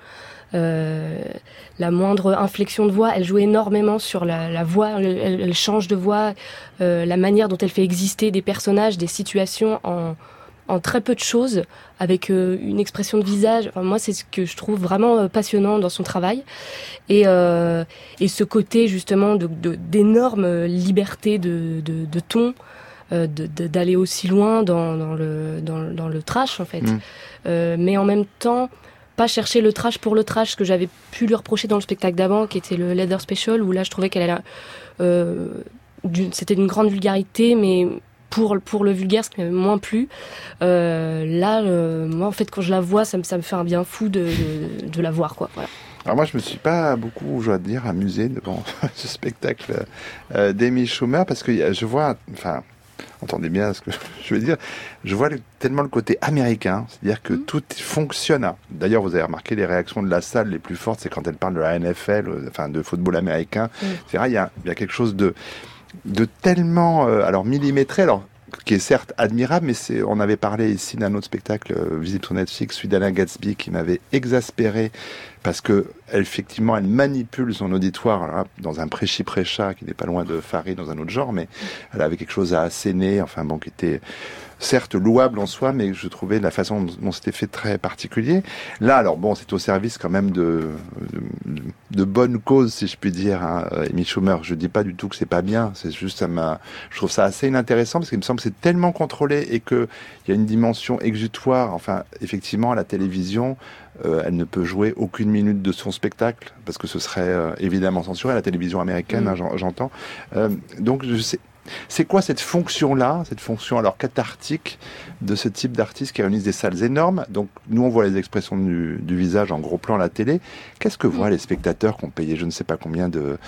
La moindre inflexion de voix, elle joue énormément sur la voix, elle change de voix, la manière dont elle fait exister des personnages, des situations en très peu de choses, avec une expression de visage. Enfin, moi, c'est ce que je trouve vraiment passionnant dans son travail. Et ce côté, justement, d'énorme liberté de ton, d'aller aussi loin dans le trash, en fait. Mais en même temps, pas chercher le trash pour le trash, ce que j'avais pu lui reprocher dans le spectacle d'avant, qui était le Leather Special, où là, je trouvais qu'elle c'était d'une grande vulgarité, mais... Pour le vulgaire, ce qui m'avait moins plu. Moi, en fait, quand je la vois, ça me fait un bien fou de la voir, quoi. Voilà. Alors moi, je me suis pas beaucoup, je dois dire, amusé devant ce spectacle d'Amy Schumer, parce que je vois, entendez bien ce que je veux dire, je vois tellement le côté américain, c'est-à-dire que tout fonctionne. D'ailleurs, vous avez remarqué les réactions de la salle les plus fortes, c'est quand elle parle de la NFL, de football américain. C'est vrai, il y a quelque chose de tellement millimétré, qui est certes admirable, mais on avait parlé ici d'un autre spectacle visible sur Netflix, celui d'Anna Gatsby, qui m'avait exaspéré parce que effectivement elle manipule son auditoire dans un prêchi-prêcha qui n'est pas loin de Fari dans un autre genre, mais elle avait quelque chose à asséner, qui était certes louable en soi, mais je trouvais la façon dont c'était fait très particulier. Là, c'est au service quand même de bonnes causes, si je puis dire, Amy Schumer. Je dis pas du tout que c'est pas bien, c'est juste je trouve ça assez inintéressant parce qu'il me semble que c'est tellement contrôlé et que il y a une dimension exutoire. Effectivement, à la télévision, elle ne peut jouer aucune minute de son spectacle parce que ce serait évidemment censuré à la télévision américaine, j'entends. Donc je sais. C'est quoi cette fonction-là, cette fonction alors cathartique de ce type d'artiste qui réunissent des salles énormes? Donc nous on voit les expressions du visage en gros plan à la télé. Qu'est-ce que voient les spectateurs qui ont payé je ne sais pas combien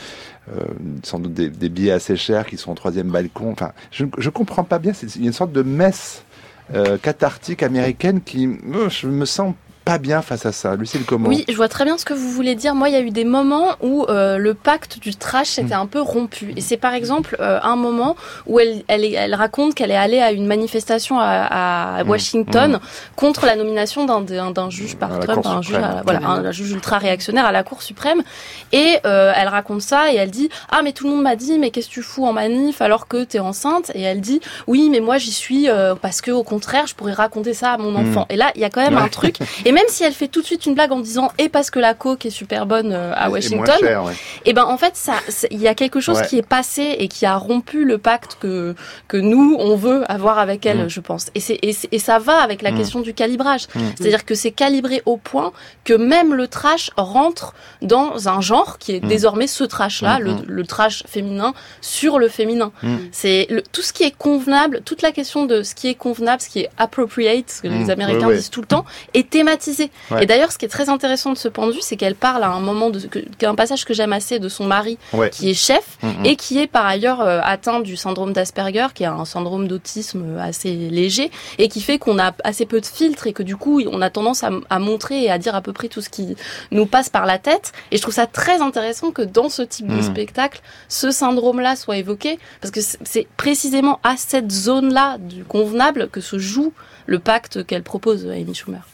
sans doute des billets assez chers, qui sont au troisième balcon? Je comprends pas bien. Il y a une sorte de messe cathartique américaine qui je me sens pas bien face à ça. Lucille, comment? Oui, je vois très bien ce que vous voulez dire. Moi, il y a eu des moments où le pacte du trash s'était un peu rompu. Et c'est par exemple un moment où elle raconte qu'elle est allée à une manifestation à Washington contre la nomination d'un juge par Trump, un juge ultra réactionnaire à la Cour suprême. Et elle raconte ça et elle dit « Ah, mais tout le monde m'a dit, mais qu'est-ce que tu fous en manif alors que t'es enceinte ?» Et elle dit « Oui, mais moi j'y suis parce que au contraire, je pourrais raconter ça à mon enfant. » Et là, il y a quand même un truc. Et même si elle fait tout de suite une blague en disant et parce que la coke est super bonne à Washington, et en fait il y a quelque chose qui est passé et qui a rompu le pacte que nous on veut avoir avec elle, je pense. Et ça va avec la question du calibrage. C'est-à-dire que c'est calibré au point que même le trash rentre dans un genre qui est désormais ce trash-là, le trash féminin sur le féminin. C'est tout ce qui est convenable, toute la question de ce qui est convenable, ce qui est appropriate, ce que les Américains disent tout le temps, est thématisé. Et d'ailleurs, ce qui est très intéressant de ce point de vue, c'est qu'elle parle à un moment un passage que j'aime assez de son mari, qui est chef et qui est par ailleurs atteint du syndrome d'Asperger, qui est un syndrome d'autisme assez léger et qui fait qu'on a assez peu de filtres et que du coup, on a tendance à montrer et à dire à peu près tout ce qui nous passe par la tête. Et je trouve ça très intéressant que dans ce type de spectacle, ce syndrome-là soit évoqué, parce que c'est précisément à cette zone-là du convenable que se joue le pacte qu'elle propose, Amy Schumer.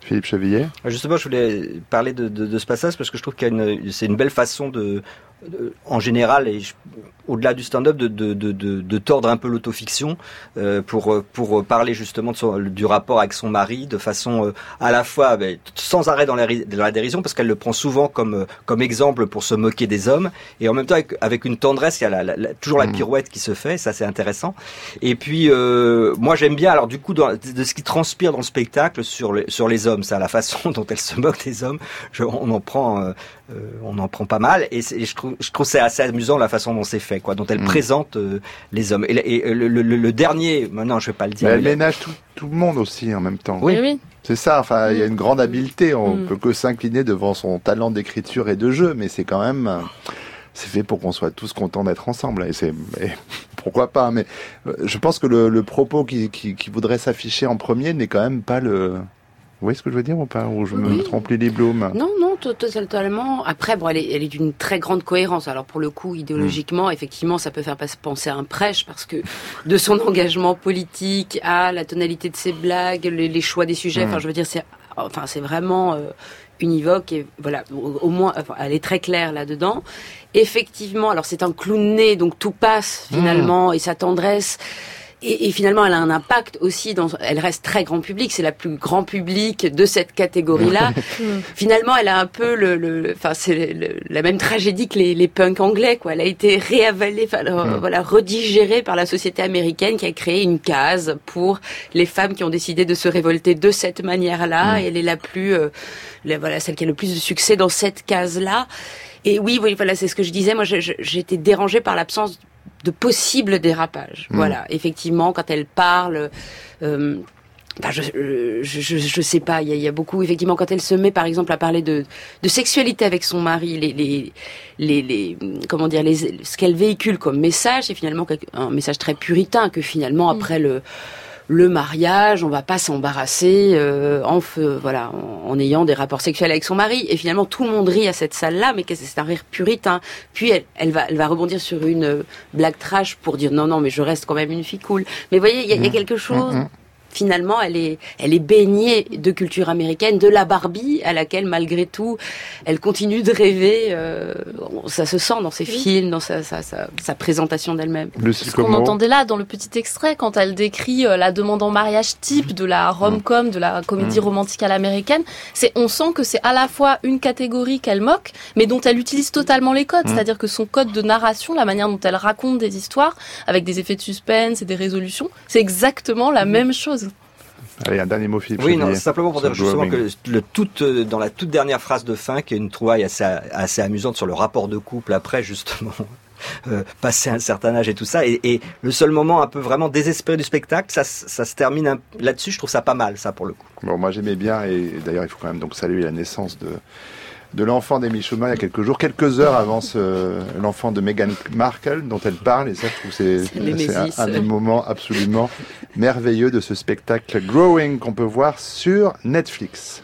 Philippe Chevillet. Justement, je voulais parler de ce passage parce que je trouve c'est une belle façon en général, et au-delà du stand-up, de tordre un peu l'autofiction pour parler justement du rapport avec son mari de façon à la fois sans arrêt dans la dérision, parce qu'elle le prend souvent comme exemple pour se moquer des hommes, et en même temps avec une tendresse. Il y a toujours la pirouette qui se fait, ça c'est intéressant. Et puis moi j'aime bien, alors du coup, de ce qui transpire dans le spectacle sur les hommes, ça, la façon dont elle se moque des hommes, on en prend pas mal, et je trouve c'est assez amusant la façon dont c'est fait, dont elle présente les hommes. Et le dernier, maintenant je vais pas le dire. Mais elle ménage tout le monde aussi en même temps. Oui. C'est ça, enfin, il y a une grande habileté, on peut que s'incliner devant son talent d'écriture et de jeu, mais c'est quand même, c'est fait pour qu'on soit tous contents d'être ensemble, et pourquoi pas, mais je pense que le propos qui voudrait s'afficher en premier n'est quand même pas le... Vous voyez ce que je veux dire ou pas? Ou je me trompe, Lily Bloom? Non, totalement. Après, elle est d'une très grande cohérence. Alors pour le coup, idéologiquement, effectivement, ça peut faire penser à un prêche, parce que de son engagement politique à la tonalité de ses blagues, les choix des sujets, enfin, je veux dire, c'est vraiment univoque, et voilà, au moins, elle est très claire là-dedans. Effectivement, alors c'est un clown né, donc tout passe finalement, et sa tendresse. Et finalement, elle a un impact aussi. Elle reste très grand public. C'est la plus grand public de cette catégorie-là. Finalement, elle a un peu la même tragédie que les punks anglais, quoi. Elle a été réavalée, redigérée par la société américaine, qui a créé une case pour les femmes qui ont décidé de se révolter de cette manière-là. Et elle est celle qui a le plus de succès dans cette case-là. Et oui, voilà, c'est ce que je disais. Moi, j'étais dérangée par l'absence de possibles dérapages. Voilà, effectivement, quand elle parle, je sais pas, il y a beaucoup, effectivement, quand elle se met, par exemple, à parler de sexualité avec son mari, comment dire, ce qu'elle véhicule comme message, c'est finalement un message très puritain, que finalement, après le mariage, on va pas s'embarrasser en ayant des rapports sexuels avec son mari. Et finalement, tout le monde rit à cette salle-là, mais c'est un rire puritain. Puis elle va rebondir sur une blague trash pour dire non, mais je reste quand même une fille cool. Mais vous voyez, il y a quelque chose. Finalement, elle est baignée de culture américaine, de la Barbie, à laquelle, malgré tout, elle continue de rêver. Ça se sent dans ses films, dans sa présentation d'elle-même. Ce qu'on entendait là, dans le petit extrait, quand elle décrit la demande en mariage type de la rom-com, de la comédie romantique à l'américaine, on sent que c'est à la fois une catégorie qu'elle moque, mais dont elle utilise totalement les codes. C'est-à-dire que son code de narration, la manière dont elle raconte des histoires, avec des effets de suspense et des résolutions, c'est exactement la même chose. Allez, un dernier mot, Philippe. Oui, non, simplement pour dire justement que dans la toute dernière phrase de fin, qui est une trouvaille assez amusante sur le rapport de couple après, justement, passer un certain âge et tout ça, et le seul moment un peu vraiment désespéré du spectacle, ça se termine là-dessus. Je trouve ça pas mal, ça, pour le coup. Bon, moi j'aimais bien, et d'ailleurs il faut quand même donc saluer la naissance de l'enfant d'Amy Schumer il y a quelques heures avant l'enfant de Meghan Markle dont elle parle, et ça je trouve c'est un des moments absolument merveilleux de ce spectacle Growing qu'on peut voir sur Netflix.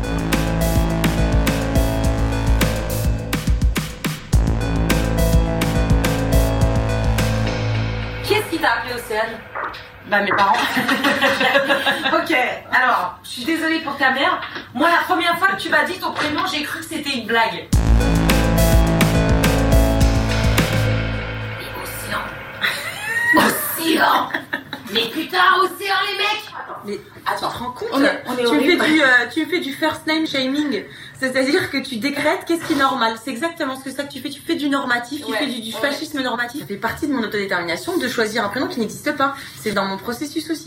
Qu'est-ce qui t'a appelé Océane? Mes parents. Ok, alors, je suis désolée pour ta mère. Moi, la première fois que tu m'as dit ton prénom, j'ai cru que c'était une blague. Océan. Mais putain, Océan, les mecs. Mais attends, tu te rends compte? Tu me fais du first name shaming. C'est-à-dire que tu décrètes qu'est-ce qui est normal. C'est exactement ce que tu fais. Tu fais du normatif, tu fais du fascisme normatif. Ça fait partie de mon autodétermination de choisir un prénom qui n'existe pas. C'est dans mon processus aussi.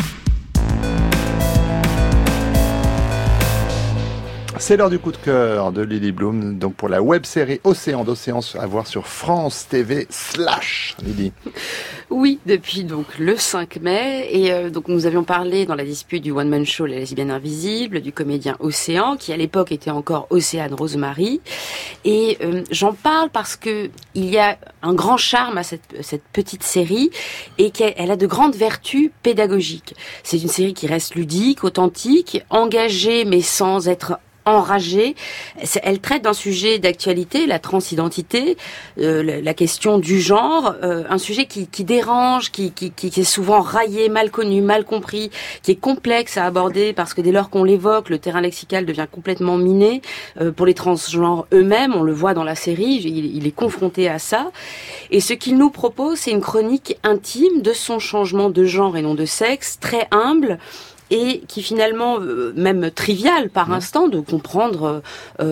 C'est l'heure du coup de cœur de Lily Bloom, donc pour la web-série Océan d'Océan à voir sur France TV / Lily. Oui, depuis donc le 5 mai, et donc nous avions parlé dans la dispute du one-man show La lesbienne invisible, du comédien Océan, qui à l'époque était encore Océane Rosemary, et j'en parle parce que il y a un grand charme à cette petite série, et qu'elle a de grandes vertus pédagogiques. C'est une série qui reste ludique, authentique, engagée, mais sans être enragée. Elle traite d'un sujet d'actualité, la transidentité, la question du genre, un sujet qui dérange, qui est souvent raillé, mal connu, mal compris, qui est complexe à aborder parce que dès lors qu'on l'évoque, le terrain lexical devient complètement miné. Pour les transgenres eux-mêmes, on le voit dans la série, il est confronté à ça. Et ce qu'il nous propose, c'est une chronique intime de son changement de genre et non de sexe, très humble, et qui finalement, même trivial par instant, de comprendre,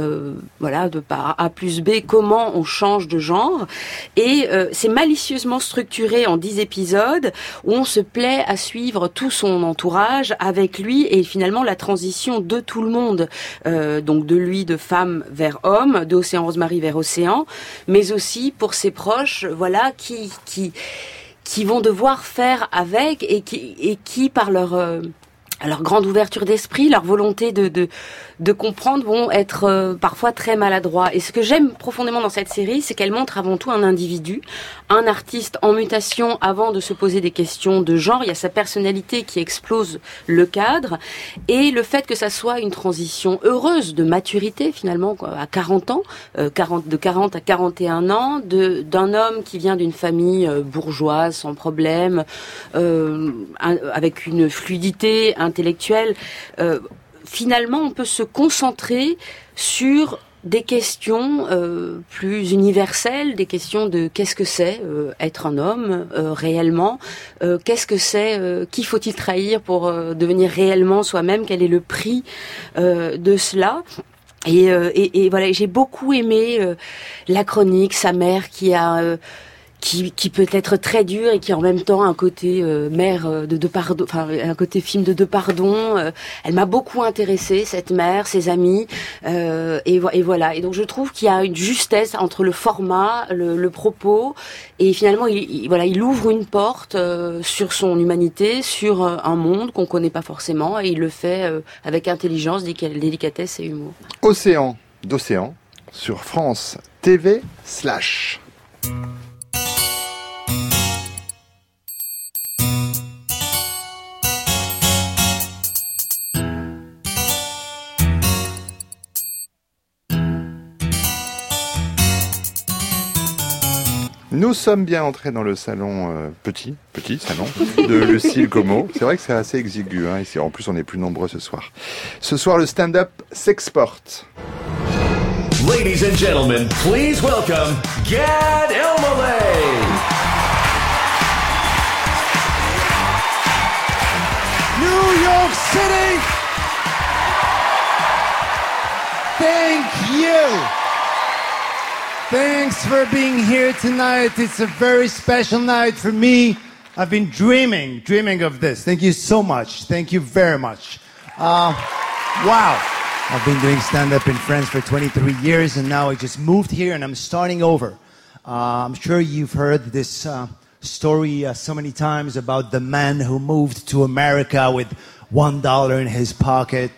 de par A plus B, comment on change de genre. Et c'est malicieusement structuré en 10 épisodes, où on se plaît à suivre tout son entourage avec lui, et finalement la transition de tout le monde. Donc de lui, de femme vers homme, d'Océan Rosemary vers Océan, mais aussi pour ses proches, voilà, qui vont devoir faire avec, et qui par leur grande ouverture d'esprit, leur volonté de comprendre vont être parfois très maladroits. Et ce que j'aime profondément dans cette série, c'est qu'elle montre avant tout un individu, un artiste en mutation avant de se poser des questions de genre. Il y a sa personnalité qui explose le cadre, et le fait que ça soit une transition heureuse de maturité finalement, quoi, à 40 ans, de 40 à 41 ans, d'un homme qui vient d'une famille bourgeoise sans problème, avec une fluidité intellectuelle. Finalement, on peut se concentrer sur des questions plus universelles, des questions de qu'est-ce que c'est être un homme réellement, qu'est-ce que c'est, qui faut-il trahir pour devenir réellement soi-même, quel est le prix de cela. Et voilà, j'ai beaucoup aimé la chronique, sa mère qui peut être très dur et qui en même temps a un côté mère de pardon, enfin un côté film de pardon. Elle m'a beaucoup intéressée, cette mère, ses amis, et voilà. Et donc je trouve qu'il y a une justesse entre le format, le propos, et finalement il ouvre une porte sur son humanité, sur un monde qu'on connaît pas forcément, et il le fait avec intelligence, délicatesse et humour. D'Océan sur France TV /. Nous sommes bien entrés dans le salon, petit salon, de Lucille Como. C'est vrai que c'est assez exigu, hein, ici. En plus, on est plus nombreux ce soir. Ce soir, le stand-up s'exporte. Ladies and gentlemen, please welcome Gad Elmaleh. New York City, thank you. Thanks for being here tonight. It's a very special night for me. I've been dreaming of this. Thank you so much. Thank you very much. Wow. I've been doing stand-up in France for 23 years, and now I just moved here and I'm starting over. I'm sure you've heard this story so many times about the man who moved to America with $1 in his pocket.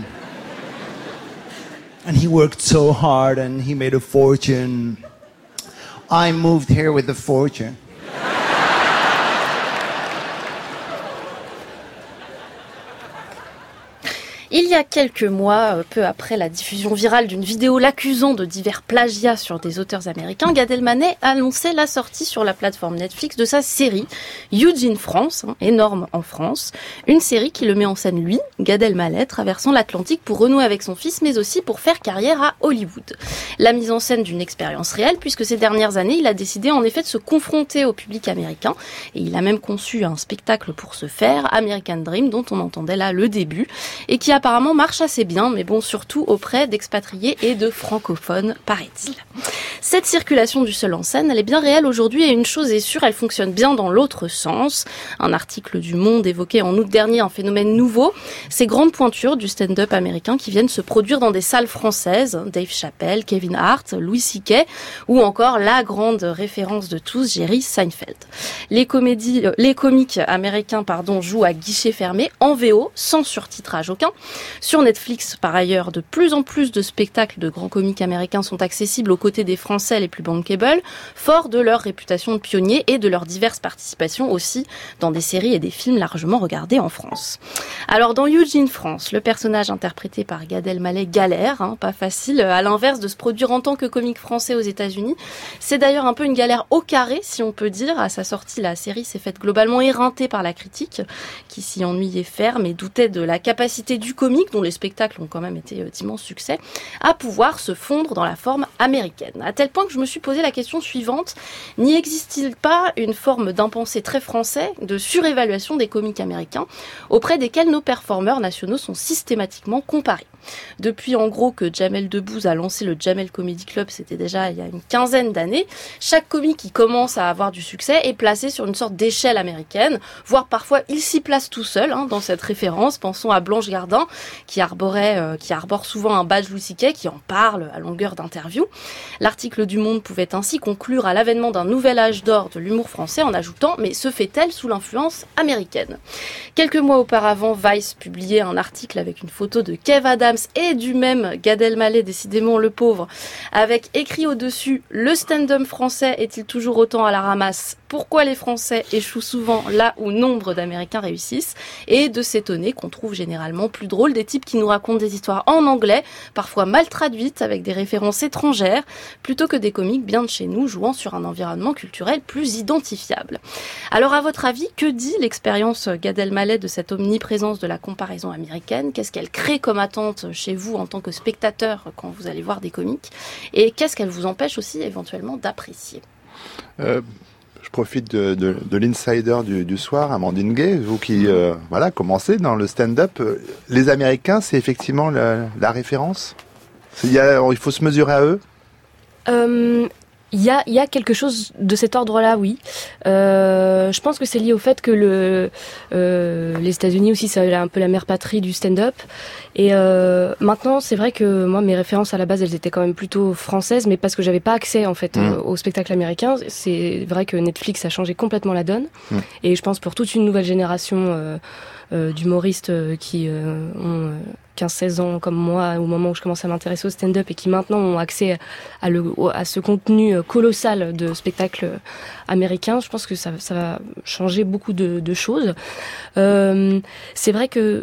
And he worked so hard and he made a fortune. I moved here with a fortune. Il y a quelques mois, peu après la diffusion virale d'une vidéo l'accusant de divers plagiats sur des auteurs américains, Gad Elmaleh annonçait la sortie sur la plateforme Netflix de sa série Huge in France, énorme en France, une série qui le met en scène lui, Gad Elmaleh, traversant l'Atlantique pour renouer avec son fils, mais aussi pour faire carrière à Hollywood. La mise en scène d'une expérience réelle, puisque ces dernières années, il a décidé en effet de se confronter au public américain, et il a même conçu un spectacle pour ce faire, American Dream, dont on entendait là le début, et qui apparemment marche assez bien, mais bon, surtout auprès d'expatriés et de francophones, paraît-il. Cette circulation du seul en scène, elle est bien réelle aujourd'hui, et une chose est sûre, elle fonctionne bien dans l'autre sens. Un article du Monde évoquait en août dernier un phénomène nouveau, ces grandes pointures du stand-up américain qui viennent se produire dans des salles françaises, Dave Chappelle, Kevin Hart, Louis C.K., ou encore la grande référence de tous, Jerry Seinfeld. Les comiques américains, jouent à guichet fermé, en VO, sans surtitrage aucun, Sur Netflix, par ailleurs, de plus en plus de spectacles de grands comiques américains sont accessibles aux côtés des Français les plus bankable, forts de leur réputation de pionniers et de leurs diverses participations aussi dans des séries et des films largement regardés en France. Alors dans Eugene France, le personnage interprété par Gad Elmaleh galère, pas facile, à l'inverse de se produire en tant que comique français aux États-Unis. C'est d'ailleurs un peu une galère au carré, si on peut dire. À sa sortie, la série s'est faite globalement éreintée par la critique, qui s'y ennuyait ferme et doutait de la capacité du comique, dont les spectacles ont quand même été d'immenses succès, à pouvoir se fondre dans la forme américaine. À tel point que je me suis posé la question suivante: n'y existe-t-il pas une forme d'impensé très français de surévaluation des comiques américains auprès desquels nos performeurs nationaux sont systématiquement comparés? Depuis en gros que Jamel Debbouze a lancé le Jamel Comedy Club, c'était déjà il y a une quinzaine d'années, chaque comique qui commence à avoir du succès est placé sur une sorte d'échelle américaine, voire parfois il s'y place tout seul dans cette référence. Pensons à Blanche Gardin qui arbore souvent un badge Louis C.K. qui en parle à longueur d'interview. L'article du Monde pouvait ainsi conclure à l'avènement d'un nouvel âge d'or de l'humour français en ajoutant: mais se fait-elle sous l'influence américaine? Quelques mois auparavant, Vice publiait un article avec une photo de Kev Adams et du même Gad Elmaleh, décidément le pauvre, avec écrit au-dessus: le stand-up français est-il toujours autant à la ramasse? Pourquoi les Français échouent souvent là où nombre d'Américains réussissent? Et de s'étonner qu'on trouve généralement plus drôle des types qui nous racontent des histoires en anglais, parfois mal traduites avec des références étrangères, plutôt que des comiques bien de chez nous jouant sur un environnement culturel plus identifiable. Alors à votre avis, que dit l'expérience Gad Elmaleh de cette omniprésence de la comparaison américaine? Qu'est-ce qu'elle crée comme attente chez vous en tant que spectateur quand vous allez voir des comiques? Et qu'est-ce qu'elle vous empêche aussi éventuellement d'apprécier? Je profite de l'insider du soir, Amandine Gay, vous qui commencez dans le stand-up. Les Américains, c'est effectivement la référence? Il faut se mesurer à eux? Il y a quelque chose de cet ordre-là, oui. Je pense que c'est lié au fait que les États-Unis aussi, c'est un peu la mère patrie du stand-up. Et maintenant, c'est vrai que moi, mes références à la base, elles étaient quand même plutôt françaises, mais parce que j'avais pas accès en fait au spectacle américain. C'est vrai que Netflix a changé complètement la donne. Et je pense pour toute une nouvelle génération d'humoristes qui ont 15-16 ans comme moi au moment où je commence à m'intéresser au stand-up et qui maintenant ont accès à ce contenu colossal de spectacles américains, je pense que ça va changer beaucoup de choses. C'est vrai que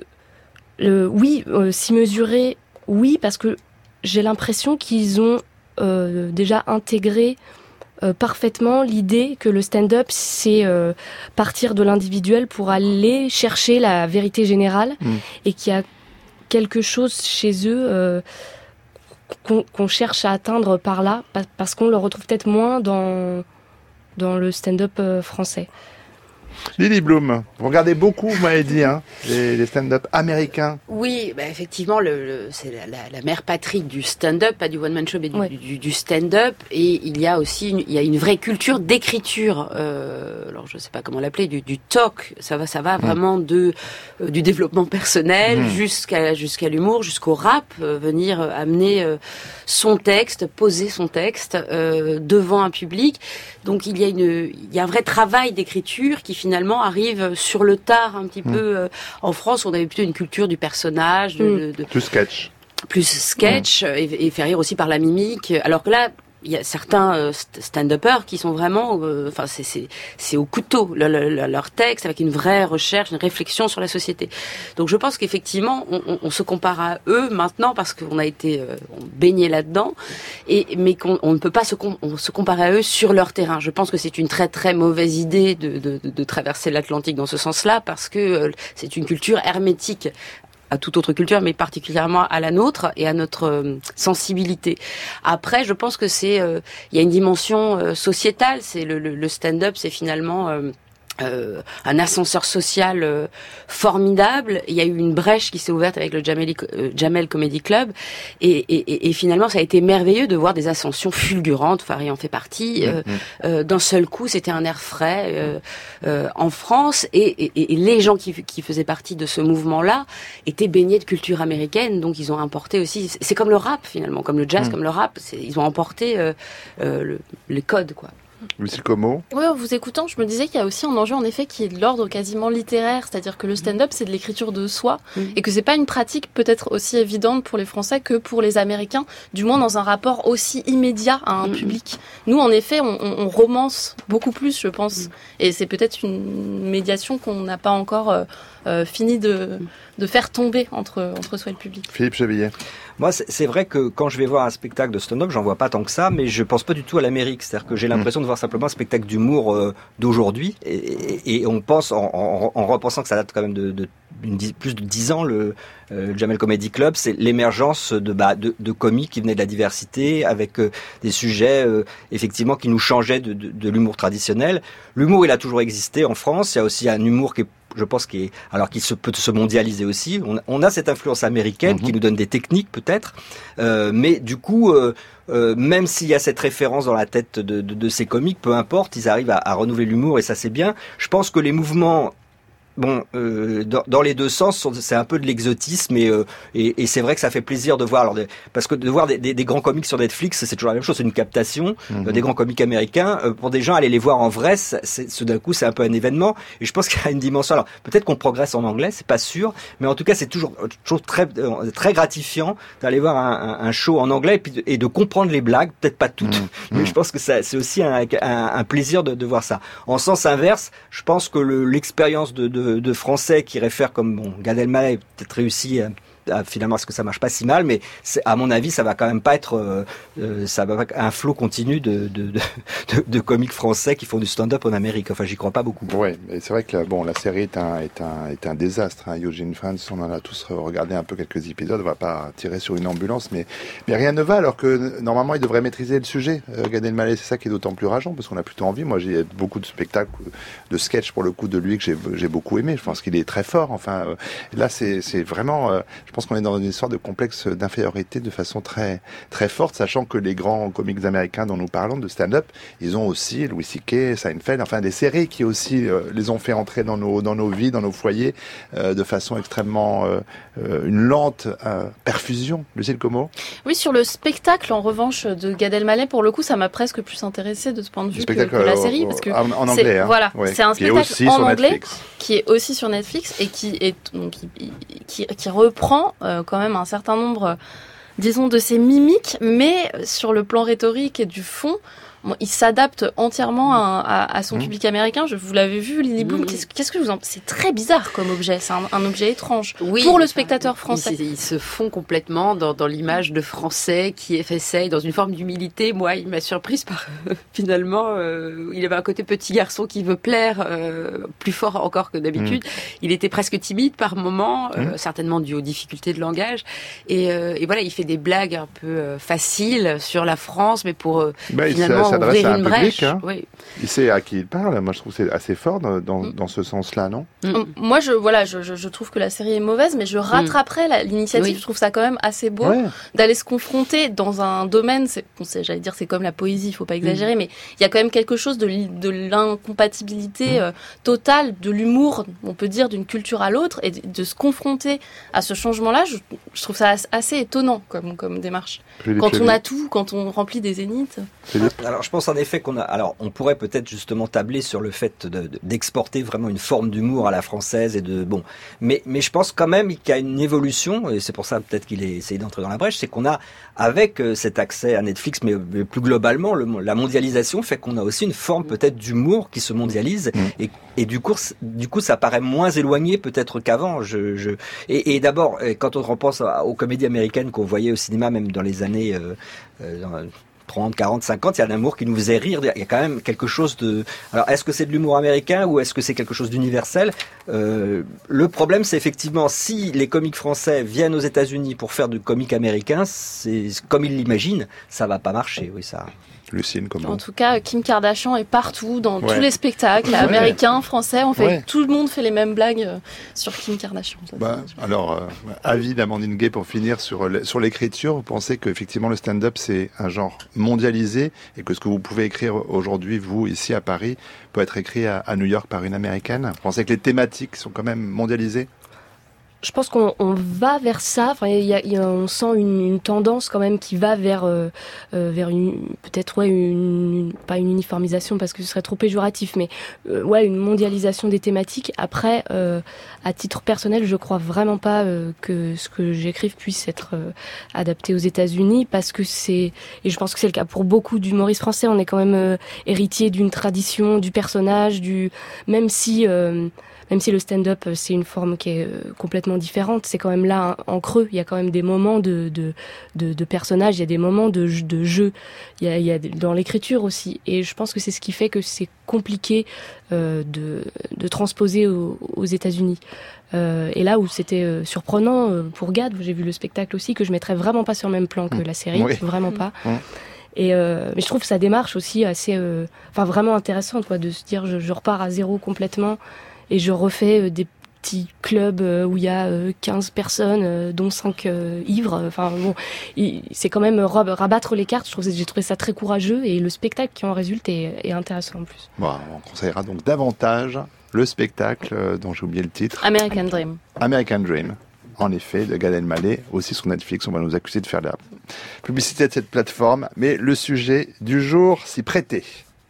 s'y mesurer, oui, parce que j'ai l'impression qu'ils ont déjà intégré parfaitement l'idée que le stand-up, c'est partir de l'individuel pour aller chercher la vérité générale et qu'il y a quelque chose chez eux qu'on cherche à atteindre par là, parce qu'on le retrouve peut-être moins dans le stand-up français. Lily Bloom, vous regardez beaucoup, vous m'avez dit, les stand-up américains. Oui, effectivement, c'est la mère patrie du stand-up, pas du one-man show, mais du stand-up. Et il y a aussi une vraie culture d'écriture. Alors, je ne sais pas comment l'appeler, du talk. Ça va vraiment du développement personnel jusqu'à l'humour, jusqu'au rap, venir amener son texte, poser son texte devant un public. Donc, il y a un vrai travail d'écriture qui finalement arrive sur le tard un petit peu. En France, on avait plutôt une culture du personnage, plus sketch. Plus sketch et faire rire aussi par la mimique. Alors que là, il y a certains stand-uppers qui sont vraiment, c'est au couteau leur texte avec une vraie recherche, une réflexion sur la société. Donc je pense qu'effectivement, on se compare à eux maintenant parce qu'on a été baigné là-dedans, mais qu'on ne peut pas se comparer à eux sur leur terrain. Je pense que c'est une très très mauvaise idée de traverser l'Atlantique dans ce sens-là parce que c'est une culture hermétique à toute autre culture, mais particulièrement à la nôtre et à notre sensibilité. Après, je pense que il y a une dimension sociétale. C'est le stand-up, c'est finalement un ascenseur social formidable. Il y a eu une brèche qui s'est ouverte avec le Jamel Comedy Club et finalement ça a été merveilleux de voir des ascensions fulgurantes. Farid en fait partie. D'un seul coup, c'était un air frais en France et les gens qui faisaient partie de ce mouvement-là étaient baignés de culture américaine, donc ils ont importé aussi. C'est comme le rap finalement, comme le jazz, comme le rap. Ils ont emporté les codes, quoi. Lucille Como. Oui, en vous écoutant, je me disais qu'il y a aussi un enjeu en effet qui est de l'ordre quasiment littéraire, c'est-à-dire que le stand-up c'est de l'écriture de soi et que c'est pas une pratique peut-être aussi évidente pour les Français que pour les Américains, du moins dans un rapport aussi immédiat à un public. Nous, en effet, on romance beaucoup plus, je pense, et c'est peut-être une médiation qu'on n'a pas encore fini de faire tomber entre soi et le public. Philippe Chevillet. Moi, c'est vrai que quand je vais voir un spectacle de stand-up, j'en vois pas tant que ça, mais je pense pas du tout à l'Amérique. C'est-à-dire que j'ai l'impression de voir simplement un spectacle d'humour d'aujourd'hui, et on pense, en repensant que ça date quand même de plus de 10 ans, le Jamel Comedy Club, c'est l'émergence de comiques qui venaient de la diversité, avec des sujets effectivement qui nous changeaient de l'humour traditionnel. L'humour, il a toujours existé en France. Il y a aussi un humour qui peut se mondialiser aussi. On a cette influence américaine qui nous donne des techniques peut-être, mais du coup, même s'il y a cette référence dans la tête de ces comiques, peu importe, ils arrivent à renouveler l'humour et ça c'est bien. Je pense que les mouvements dans les deux sens, c'est un peu de l'exotisme et c'est vrai que ça fait plaisir de voir. Parce que de voir des grands comiques sur Netflix, c'est toujours la même chose, c'est une captation. Des grands comiques américains, pour des gens, aller les voir en vrai, d'un coup, c'est un peu un événement. Et je pense qu'il y a une dimension. Alors peut-être qu'on progresse en anglais, c'est pas sûr, mais en tout cas, c'est toujours très très gratifiant d'aller voir un show en anglais et de comprendre les blagues, peut-être pas toutes, mais je pense que c'est aussi un plaisir de voir ça. En sens inverse, je pense que l'expérience de Français qui réfèrent comme Gad Elmaleh peut-être réussi finalement à ce que ça marche pas si mal, mais à mon avis ça va quand même pas être ça va pas un flot continu de comiques français qui font du stand-up en Amérique. Enfin, j'y crois pas beaucoup. Ouais, et c'est vrai que la série est un désastre. Eugene Friends, on en a tous regardé un peu quelques épisodes. On va pas tirer sur une ambulance, mais rien ne va. Alors que normalement il devrait maîtriser le sujet. Gad Elmaleh, c'est ça qui est d'autant plus rageant parce qu'on a plutôt envie. Moi, j'ai beaucoup de spectacles, de sketchs pour le coup de lui que j'ai beaucoup aimé. Je pense qu'il est très fort. Enfin, là c'est vraiment. Je pense qu'on est dans une sorte de complexe d'infériorité de façon très très forte, sachant que les grands comiques américains dont nous parlons de stand-up, ils ont aussi Louis C.K., Seinfeld, enfin des séries qui aussi les ont fait entrer dans nos vies, dans nos foyers, de façon extrêmement une lente perfusion. Lucille Como. Oui, sur le spectacle en revanche de Gad Elmaleh, pour le coup, ça m'a presque plus intéressé de ce point de vue que la série, parce que en anglais, voilà, ouais, c'est un spectacle en anglais qui est aussi sur Netflix et qui reprend quand même un certain nombre, disons, de ses mimiques, mais sur le plan rhétorique et du fond, il s'adapte entièrement à son public américain. Vous l'avez vu, Lily Bloom. Qu'est-ce que vous en... C'est très bizarre comme objet. C'est un objet étrange pour le spectateur français. Ils se font complètement dans l'image de Français qui essaye dans une forme d'humilité. Moi, il m'a surprise par finalement, il avait un côté petit garçon qui veut plaire plus fort encore que d'habitude. Il était presque timide par moments, certainement dû aux difficultés de langage. Et voilà, il fait des blagues un peu faciles sur la France, mais pour finalement s'adresse à un public, hein. Oui. Il sait à qui il parle. Moi, je trouve que c'est assez fort dans ce sens-là, non? Moi, je trouve que la série est mauvaise, mais je rattraperai l'initiative. Oui. Je trouve ça quand même assez beau d'aller se confronter dans un domaine. J'allais dire, c'est comme la poésie, il faut pas exagérer, mais il y a quand même quelque chose de l'incompatibilité totale de l'humour, on peut dire, d'une culture à l'autre, et de se confronter à ce changement-là. Je trouve ça assez étonnant comme démarche. Quand on a tout, quand on remplit des zéniths. Alors, je pense en effet on pourrait peut-être justement tabler sur le fait d'exporter vraiment une forme d'humour à la française mais je pense quand même qu'il y a une évolution, et c'est pour ça peut-être qu'il essaye d'entrer dans la brèche, c'est qu'on a, avec cet accès à Netflix, mais plus globalement, la mondialisation fait qu'on a aussi une forme peut-être d'humour qui se mondialise, et du coup, ça paraît moins éloigné peut-être qu'avant. Et d'abord, quand on repense aux comédies américaines qu'on voyait au cinéma, même dans les années 30, 40, 50, il y a un humour qui nous faisait rire. Il y a quand même quelque chose de... Alors, est-ce que c'est de l'humour américain ou est-ce que c'est quelque chose d'universel? Le problème, c'est effectivement, si les comiques français viennent aux États-Unis pour faire du comique américain, c'est comme ils l'imaginent, ça va pas marcher. Oui, ça... Lucine, comment? En tout cas, Kim Kardashian est partout, dans tous les spectacles, américains, français, tout le monde fait les mêmes blagues sur Kim Kardashian. Alors, avis d'Amandine Gay pour finir sur l'écriture. Vous pensez qu'effectivement le stand-up c'est un genre mondialisé et que ce que vous pouvez écrire aujourd'hui, vous, ici à Paris, peut être écrit à New York par une américaine? Vous pensez que les thématiques sont quand même mondialisées? je pense qu'on va vers ça. Enfin, on sent une tendance quand même qui va vers peut-être pas une uniformisation parce que ce serait trop péjoratif, mais une mondialisation des thématiques. Après, à titre personnel, je crois vraiment pas que ce que j'écrive puisse être adapté aux États-Unis parce que et je pense que c'est le cas pour beaucoup d'humoristes français. On est quand même héritier d'une tradition, du personnage, même si le stand-up, c'est une forme qui est complètement différente, c'est quand même là en creux. Il y a quand même des moments de personnages, il y a des moments de jeu. Il y a dans l'écriture aussi. Et je pense que c'est ce qui fait que c'est compliqué de transposer aux États-Unis. Et là où c'était surprenant pour Gad, j'ai vu le spectacle aussi, que je mettrais vraiment pas sur le même plan que la série, vraiment pas. Mais je trouve sa démarche aussi assez, vraiment intéressante, quoi, de se dire je repars à zéro complètement. Et je refais des petits clubs où il y a 15 personnes, dont 5 ivres. C'est quand même rabattre les cartes. J'ai trouvé ça très courageux et le spectacle qui en résulte est intéressant en plus. Bon, on conseillera donc davantage le spectacle dont j'ai oublié le titre. American Dream. American Dream. En effet, de Gad Elmaleh, aussi sur Netflix. On va nous accuser de faire la publicité de cette plateforme. Mais le sujet du jour s'y prêtait.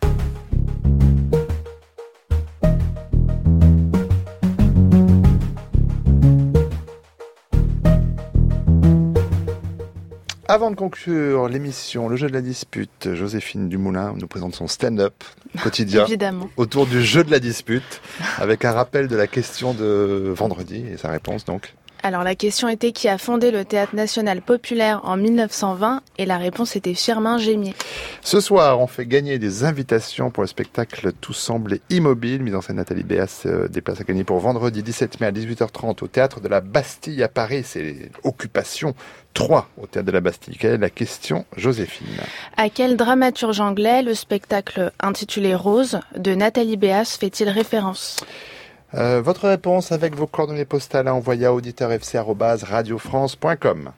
Avant de conclure l'émission Le jeu de la dispute, Joséphine Dumoulin nous présente son stand-up quotidien autour du jeu de la dispute, avec un rappel de la question de vendredi et sa réponse donc. Alors la question était qui a fondé le Théâtre National Populaire en 1920 et la réponse était Firmin Gémier. Ce soir, on fait gagner des invitations pour le spectacle Tout semblait immobile, mise en scène Nathalie Béas, des places à gagner pour vendredi 17 mai à 18h30 au Théâtre de la Bastille à Paris. C'est Occupation 3 au Théâtre de la Bastille. Quelle est la question, Joséphine ? À quel dramaturge anglais le spectacle intitulé Rose de Nathalie Béas fait-il référence ? Votre réponse avec vos coordonnées postales à envoyer à auditeur@radiofrance.com.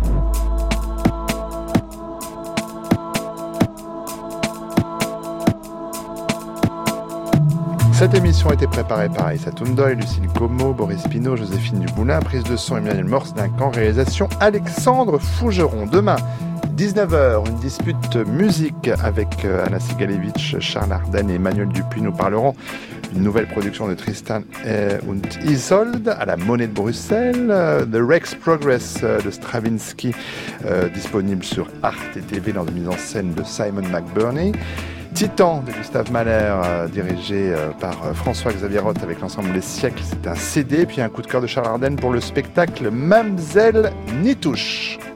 Cette émission a été préparée par Aïssa Toundoy, Lucille Como, Boris Pinault, Joséphine Dumoulin, prise de son Emmanuel Morse-Duncan, réalisation Alexandre Fougeron. Demain, 19h, une dispute musique avec Anna Sigalevitch, Charles Ardenne et Emmanuel Dupuis. Nous parlerons d'une nouvelle production de Tristan und Isolde à la Monnaie de Bruxelles, The Rex Progress de Stravinsky, disponible sur Arte TV dans une mise en scène de Simon McBurney. Titan de Gustave Mahler, dirigé par François-Xavier Roth avec l'ensemble Les Siècles, c'est un CD, puis un coup de cœur de Charles Ardenne pour le spectacle Mamzelle Nitouche.